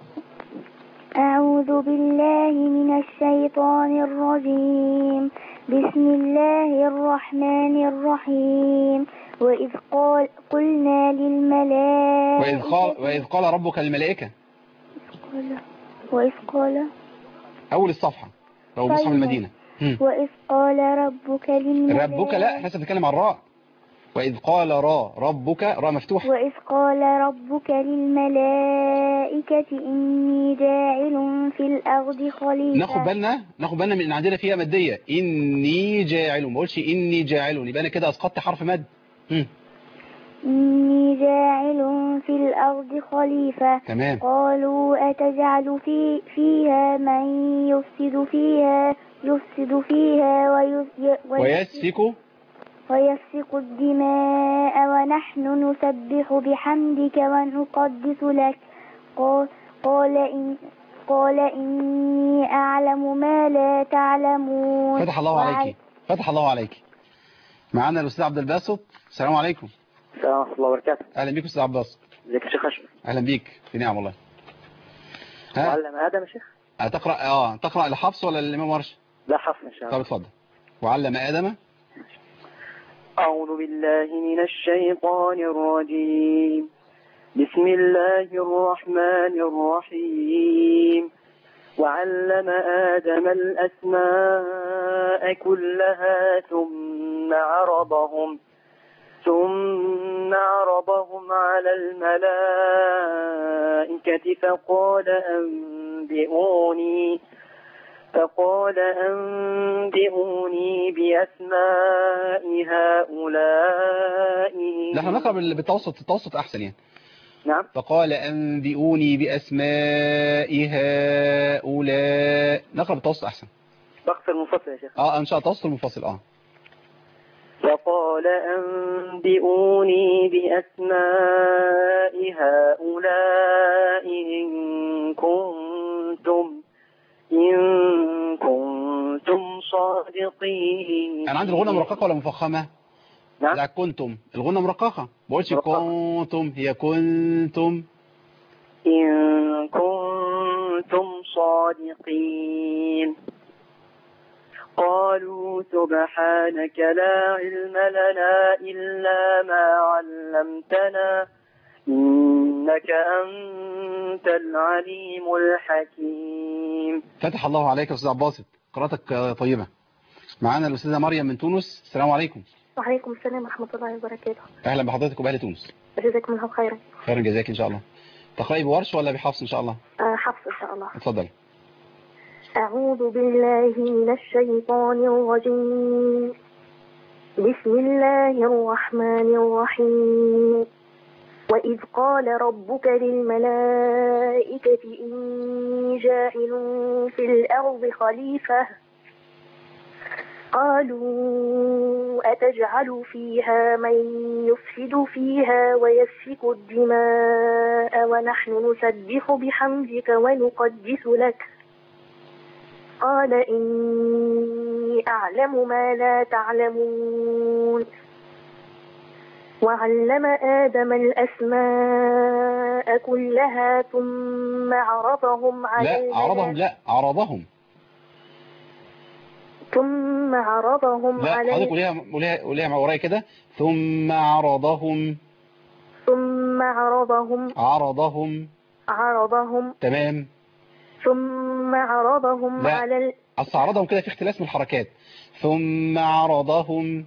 أعوذ بالله من الشيطان الرجيم. بسم الله الرحمن الرحيم. وإذ قال قلنا للملائكة وإذ قال وإذ قال ربك للملائكة. وإذ قال أول الصفحة لو مصحف المدينة. وإذ قال ربك للملائكة. ربك لا احنا بنتكلم عن الراء. وإذ قال را ربك راء مفتوح. وإذ قال ربك للملائكة إني جاعل في الأرض خليفة. ناخد بالنا ناخد بالنا من ان عندنا فيها مادية. إني جاعل ما اقولش إني جاعل يبقى أنا كده أسقطت حرف مد. هم. إني جاعل في الأرض خليفة. تمام. قالوا أتجعل في فيها من يفسد فيها يفسد فيها ويسفك ويسفك الدماء ونحن نسبح بحمدك ونقدس لك. قال قال, إن قال إني أعلم ما لا تعلمون. فتح الله عليك. فتح الله عليك. معنا الأستاذ عبد الباسط. السلام عليكم. السلام ورحمة الله وبركاته. أهلا بيك أستاذ عبد الباسط. ازيك يا شيخ أشرف؟ أهلا بيك في نعم والله. ها وعلم آدم يا شيخ؟ هتقرأ اه تقرأ الحفص ولا الإمام ورش؟ لا حفص إن شاء الله. طب اتفضل. وعلم آدم. أعوذ بالله من الشيطان الرجيم. بسم الله الرحمن الرحيم. وعلم آدم الأسماء كلها ثم عرضهم ثم عرضهم على الملائكة فقال أنبئوني فقال أنبئوني بأسماء هؤلاء. لا احنا نقرأ بالتوسط، التوسط أحسن يعني. نعم. فقال أنبئوني بأسماء هؤلاء، نقرأ بالتوسط أحسن. بقصر منفصل يا شيخ. اه ان شاء الله توسط منفصل. اه فقال أنبئوني بأسماء هؤلاء إن كنتم إن كنتم صادقين. أنا عندي الغنة مرققة ولا مفخمة؟ نعم. لا كنتم، الغنة مرققة، ما بقولش مرققة. كنتم، هي كنتم. إن كنتم صادقين. قالوا سبحانك لا علم لنا إلا ما علمتنا إنك أنت العليم الحكيم. فتح الله عليك يا أستاذ عباسط، قراءتك طيبة. معانا الأستاذة مريم من تونس. السلام عليكم. وعليكم السلام ورحمة الله وبركاته. أهلا بحضرتك وبأهل تونس. جزاكم الله خيرا. خيرا جزاك إن شاء الله. تقرأي بورش ولا بحفص إن شاء الله؟ آه حفص إن شاء الله. اتفضل. أعوذ بالله من الشيطان الرجيم. بسم الله الرحمن الرحيم. وإذ قال ربك للملائكة إني جاعل في الأرض خليفة قالوا أتجعل فيها من يفسد فيها ويسفك الدماء ونحن نسبح بحمدك ونقدس لك قال إني أعلم ما لا تعلمون. وعلم آدم الأسماء كلها ثم عرضهم على لا عرضهم لا عرضهم ثم عرضهم لا على حضرتك قوليها قوليها قوليها مع ورايا كده. ثم عرضهم ثم عرضهم عرضهم عرضهم تمام. ثم عرضهم لا. على ال... أصل عرضهم كده في اختلاس من الحركات. ثم عرضهم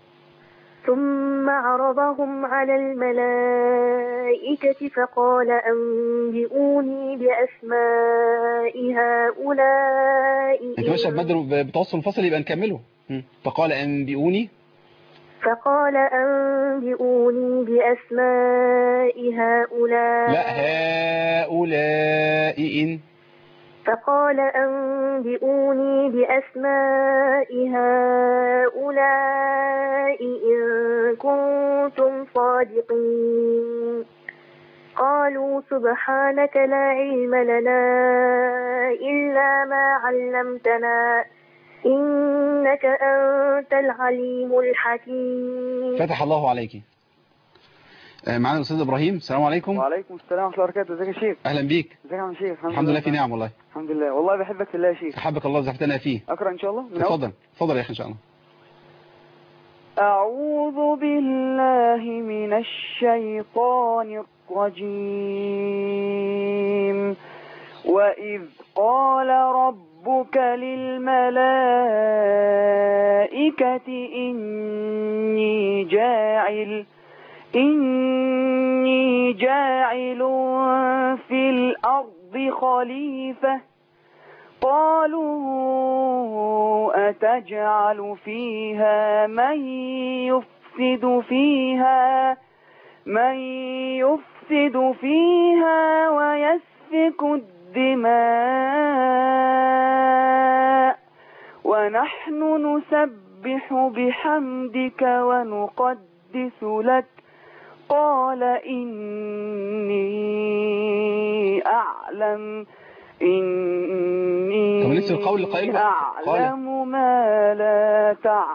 ثم عرضهم على الملائكة فقال أنبئوني بأسماء هؤلاء. انت ماشي بمد بتوصل منفصل يبقى نكمله. م. فقال أنبئوني فقال أنبئوني بأسماء هؤلاء. لا هؤلاء إن فقال أنبئوني بأسماء هؤلاء إن كنتم صادقين. قالوا سبحانك لا علم لنا إلا ما علمتنا إنك أنت العليم الحكيم. فتح الله عليك. معانا الأستاذ إبراهيم. السلام عليكم. وعليكم السلام ورحمة الله وبركاته. ازيك يا شيخ؟ أهلا بيك. ازيك يا عم شيخ؟ الحمد لله في نعم والله. الحمد لله والله بحبك في الله يا شيخ. أحبك الله زحتنا فيه. أقرأ إن شاء الله؟ اتفضل اتفضل يا أخي إن شاء الله. أعوذ بالله من الشيطان الرجيم. وإذ قال ربك للملائكة إني جاعل إني جاعل في الأرض خليفة قالوا أتجعل فيها من يفسد فيها من يفسد فيها ويسفك الدماء ونحن نسبح بحمدك ونقدس لك قال إني أعلم إني أعلم ما لا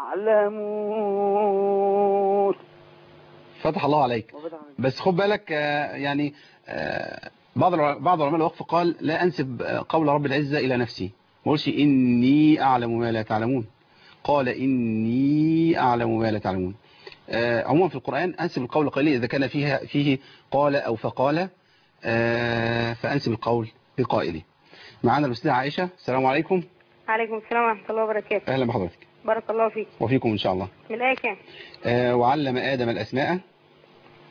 تعلمون. فتح الله عليك. بس خد بالك يعني بعض بعض علماء الوقف قال لا أنسب قول رب العزة إلى نفسي، ما قولش إني أعلم ما لا تعلمون، قال إني أعلم ما لا تعلمون. عموما في القرآن أنسب القول قليل إذا كان فيها فيه قال أو فقال، فأنسب القول لقائله. معانا الأستاذة عائشة. السلام عليكم. عليكم السلام ورحمة الله وبركاته. أهلا بحضرتك. بارك الله فيك. وفيكم إن شاء الله. من الآية كام؟ آه وعلم آدم الأسماء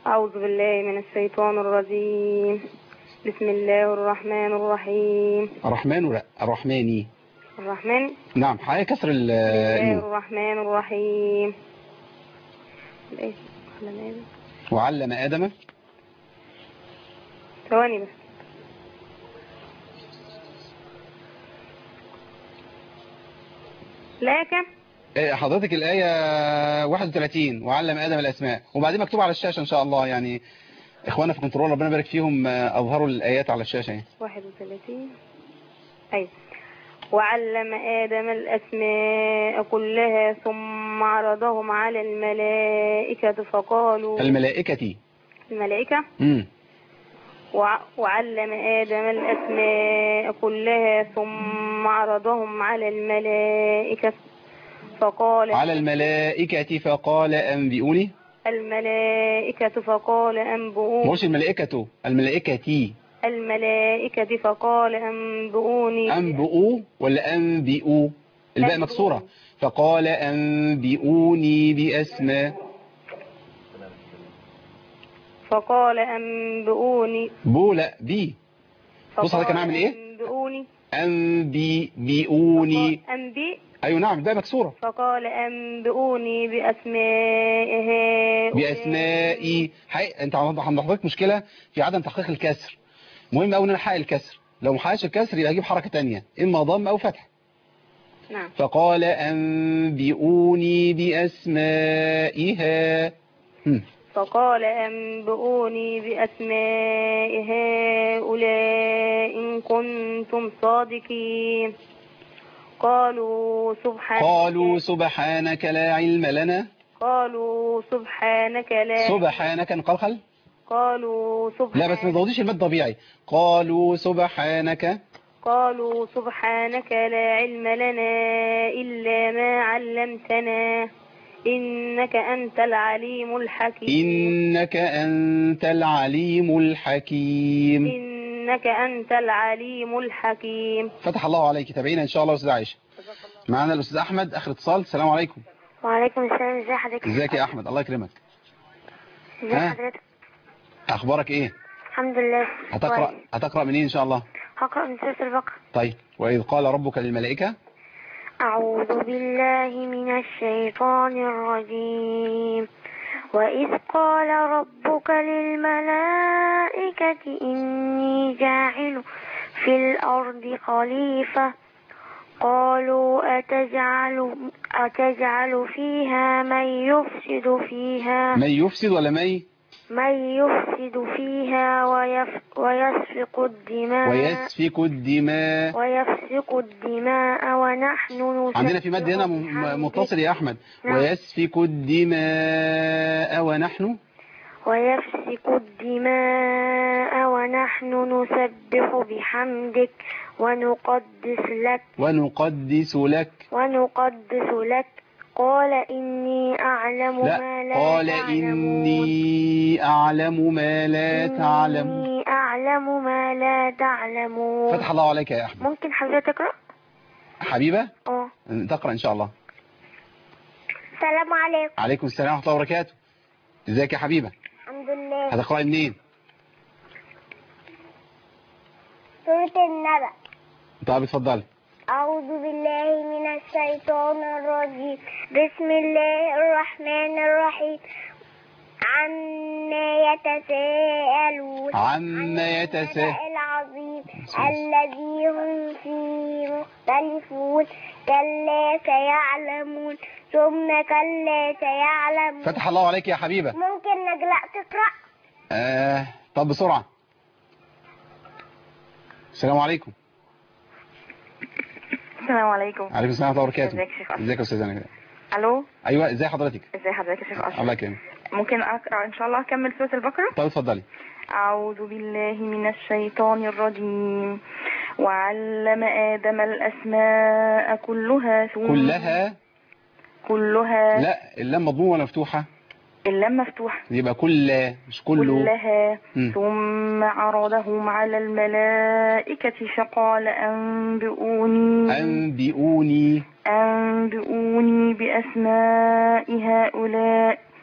أعوذ بالله من الشيطان الرجيم. بسم الله الرحمن الرحيم. الرحمن ولا الرحماني؟ الرحمن. نعم، حقيقة كسر بسم الله النون. الرحمن الرحيم. وعلم آدم. ثواني بس. لكن إيه، حضرتك الآية واحد وثلاثين وعلم آدم الأسماء، وبعدين مكتوب على الشاشة إن شاء الله، يعني إخوانا في كنترول ربنا يبارك فيهم آه، أظهروا الآيات على الشاشة يعني. واحد وثلاثين. أي. وعلم آدم الأسماء كلها ثم عرضهم على الملائكة فقالوا الملائكة. الملائكة. امم وع- وعلم آدم الأسماء كلها ثم عرضهم على الملائكة فقال على الملائكة فقال أنبئوني. الملائكة فقال أنبئوني مش الملائكة، الملائكة. الملائكة فقال أنبئوني أنبئوا ولا أنبئوا؟ الباء مكسورة. فقال أنبئوني بأسماء. فقال أنبئوني بو لا بي. بص حضرتك أنا أعمل إيه؟ أنبئوني أنبي بيئوني. أنبئ. أيوة نعم، الباء مكسورة. فقال أنبئوني بأسماء هؤلاء بأسمائي. حي... أنت عند حضرتك مشكلة في عدم تحقيق الكسر. مهم أوي إن أنا أحقق الكسر، لو ما حققش الكسر يبقى أجيب حركة تانية، إما ضم أو فتح. نعم. فقال أنبئوني بأسمائها. هم. فقال أنبئوني بأسماء هؤلاء إن كنتم صادقين. قالوا سبحانك قالوا سبحانك لا علم لنا. قالوا سبحانك لا سبحانك نقلقل. قالوا سبحانك لا بس ما تضغطيش المد طبيعي. قالوا سبحانك. قالوا سبحانك لا علم لنا إلا ما علمتنا إنك أنت العليم الحكيم. إنك أنت العليم الحكيم. إنك أنت العليم الحكيم. فتح الله عليك. تابعينا إن شاء الله أستاذ عائشة. معنا الأستاذ أحمد آخر اتصال. السلام عليكم. وعليكم السلام. ازي حضرتك؟ ازيك يا أحمد؟ الله يكرمك. ازي ها؟ حضرتك؟ أخبارك إيه؟ الحمد لله. هتقرأ كويس. هتقرأ منين إن شاء الله؟ هقرأ من سورة البقرة. طيب. وإذ قال ربك للملائكة. أعوذ بالله من الشيطان الرجيم. وإذ قال ربك للملائكة إني جاعل في الأرض خليفة قالوا أتجعل أتجعل فيها من يفسد فيها من يفسد ولا مي؟ من يفسد فيها ويف ويسفك الدماء ويسفك الدماء ويسفك الدماء ونحن نسبح عندنا في مد هنا م- بحمدك. متصل يا أحمد. نعم. ويسفك الدماء ونحن ويسفك الدماء ونحن نسبح بحمدك ونقدس لك ونقدس لك. ونقدس لك قال إني أعلم لا ما لا قال تعلمون. إني أعلم ما لا تعلم. إني أعلم ما لا تعلمون. فتح الله عليك يا أحمد. ممكن حضرتك تقرأ؟ حبيبة اه. تقرأ إن شاء الله. السلام عليكم. عليكم السلام ورحمة الله وبركاته. ازيك يا حبيبة؟ الحمد لله. هتقرأي منين؟ سورة النبأ. طيب اتفضلي. أعوذ بالله من الشيطان الرجيم. بسم الله الرحمن الرحيم. عما يتساءلون عما يتساءل العظيم الذي هم فيه مختلفون كلا سيعلمون ثم كلا سيعلمون. فتح الله عليك يا حبيبة. ممكن نجلاء تقرأ؟ آه طب بسرعة. السلام عليكم. السلام عليكم. عليكم السلام ورحمة الله وبركاته. ازيك يا شيخ أشرف؟ ازيك يا أستاذ أنا؟ ألو. أيوة ازي حضرتك؟ ازي حضرتك يا شيخ أشرف؟ الله يكرمك. ممكن أقرأ إن شاء الله أكمل سورة البقرة؟ طب اتفضلي. أعوذ بالله من الشيطان الرجيم. وعلم آدم الأسماء كلها ثم كلها. كلها لا اللام مضمومة ولا مفتوحة؟ اللام مفتوحة. يبقى كل مش كله. كلها. مم. ثم عرضهم على الملائكة فقال أنبئوني أنبئوني أنبئوني بأسماء هؤلاء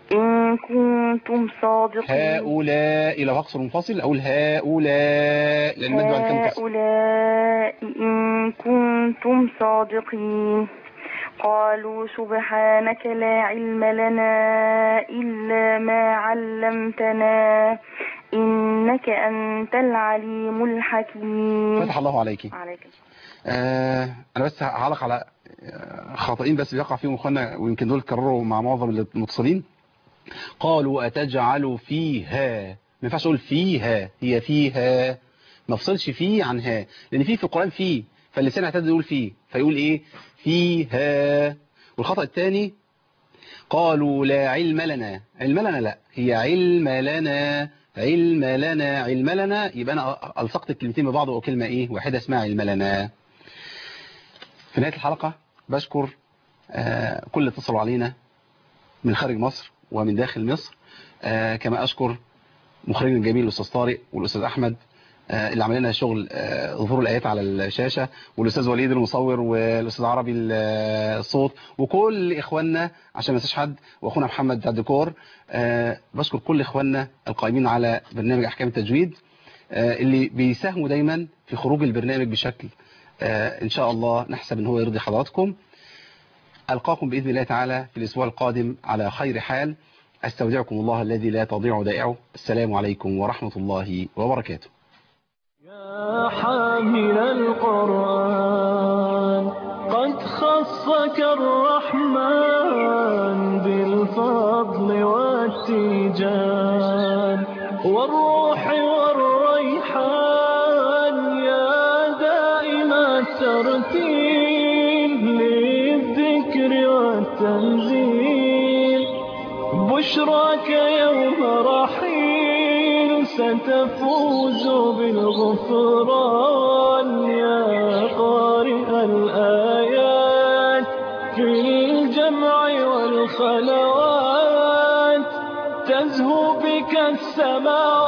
إن كنتم صادقين. هؤلاء لو هقصر منفصل أقول هؤلاء لأن المد بعد كده منفصل. هؤلاء إن كنتم صادقين. قالوا سبحانك لا علم لنا إلا ما علمتنا إنك أنت العليم الحكيم. فتح الله عليك. عليك. آه أنا بس هعلق على خطأين بس بيقع فيهم أخوانا ويمكن دول كرروا مع معظم المتصلين. قالوا أتجعل فيها، ما ينفعش أقول فيها، هي فيها، ما افصلش فيه عن ها، لأن فيه في القرآن فيه، فاللسان اعتاد يقول فيه فيقول إيه فيها. والخطأ الثاني قالوا لا علم لنا، علم لنا لا، هي علم لنا، علم لنا، علم لنا، يبقى أنا ألصقت الكلمتين ببعض وكلمة إيه واحدة اسمها علم لنا. في نهاية الحلقة بشكر آه كل اللي اتصلوا علينا من خارج مصر ومن داخل مصر، آه كما أشكر مخرجنا الجميل الأستاذ طارق والأستاذ أحمد آه اللي عمل لنا شغل آه ظهور الآيات على الشاشة، والأستاذ وليد المصور، والأستاذ عربي الصوت، وكل إخواننا عشان ما انساش حد، وأخونا محمد بتاع الديكور. آه بشكر كل إخواننا القائمين على برنامج أحكام التجويد آه اللي بيساهموا دايما في خروج البرنامج بشكل آه إن شاء الله نحسب إن هو يرضي حضراتكم. ألقاكم بإذن الله تعالى في الأسبوع القادم على خير حال. أستودعكم الله الذي لا تضيع ودائعه. السلام عليكم ورحمة الله وبركاته. يا حامل القرآن قد خصك الرحمن بالفضل والتيجان والروح والريحان، يا دائم الترتيل للذكر والتنزيل، بشراك يوم رحيل ستفوز بالغفران، يا قارئ الآيات في الجمع والخلوات تزهو بك السماوات.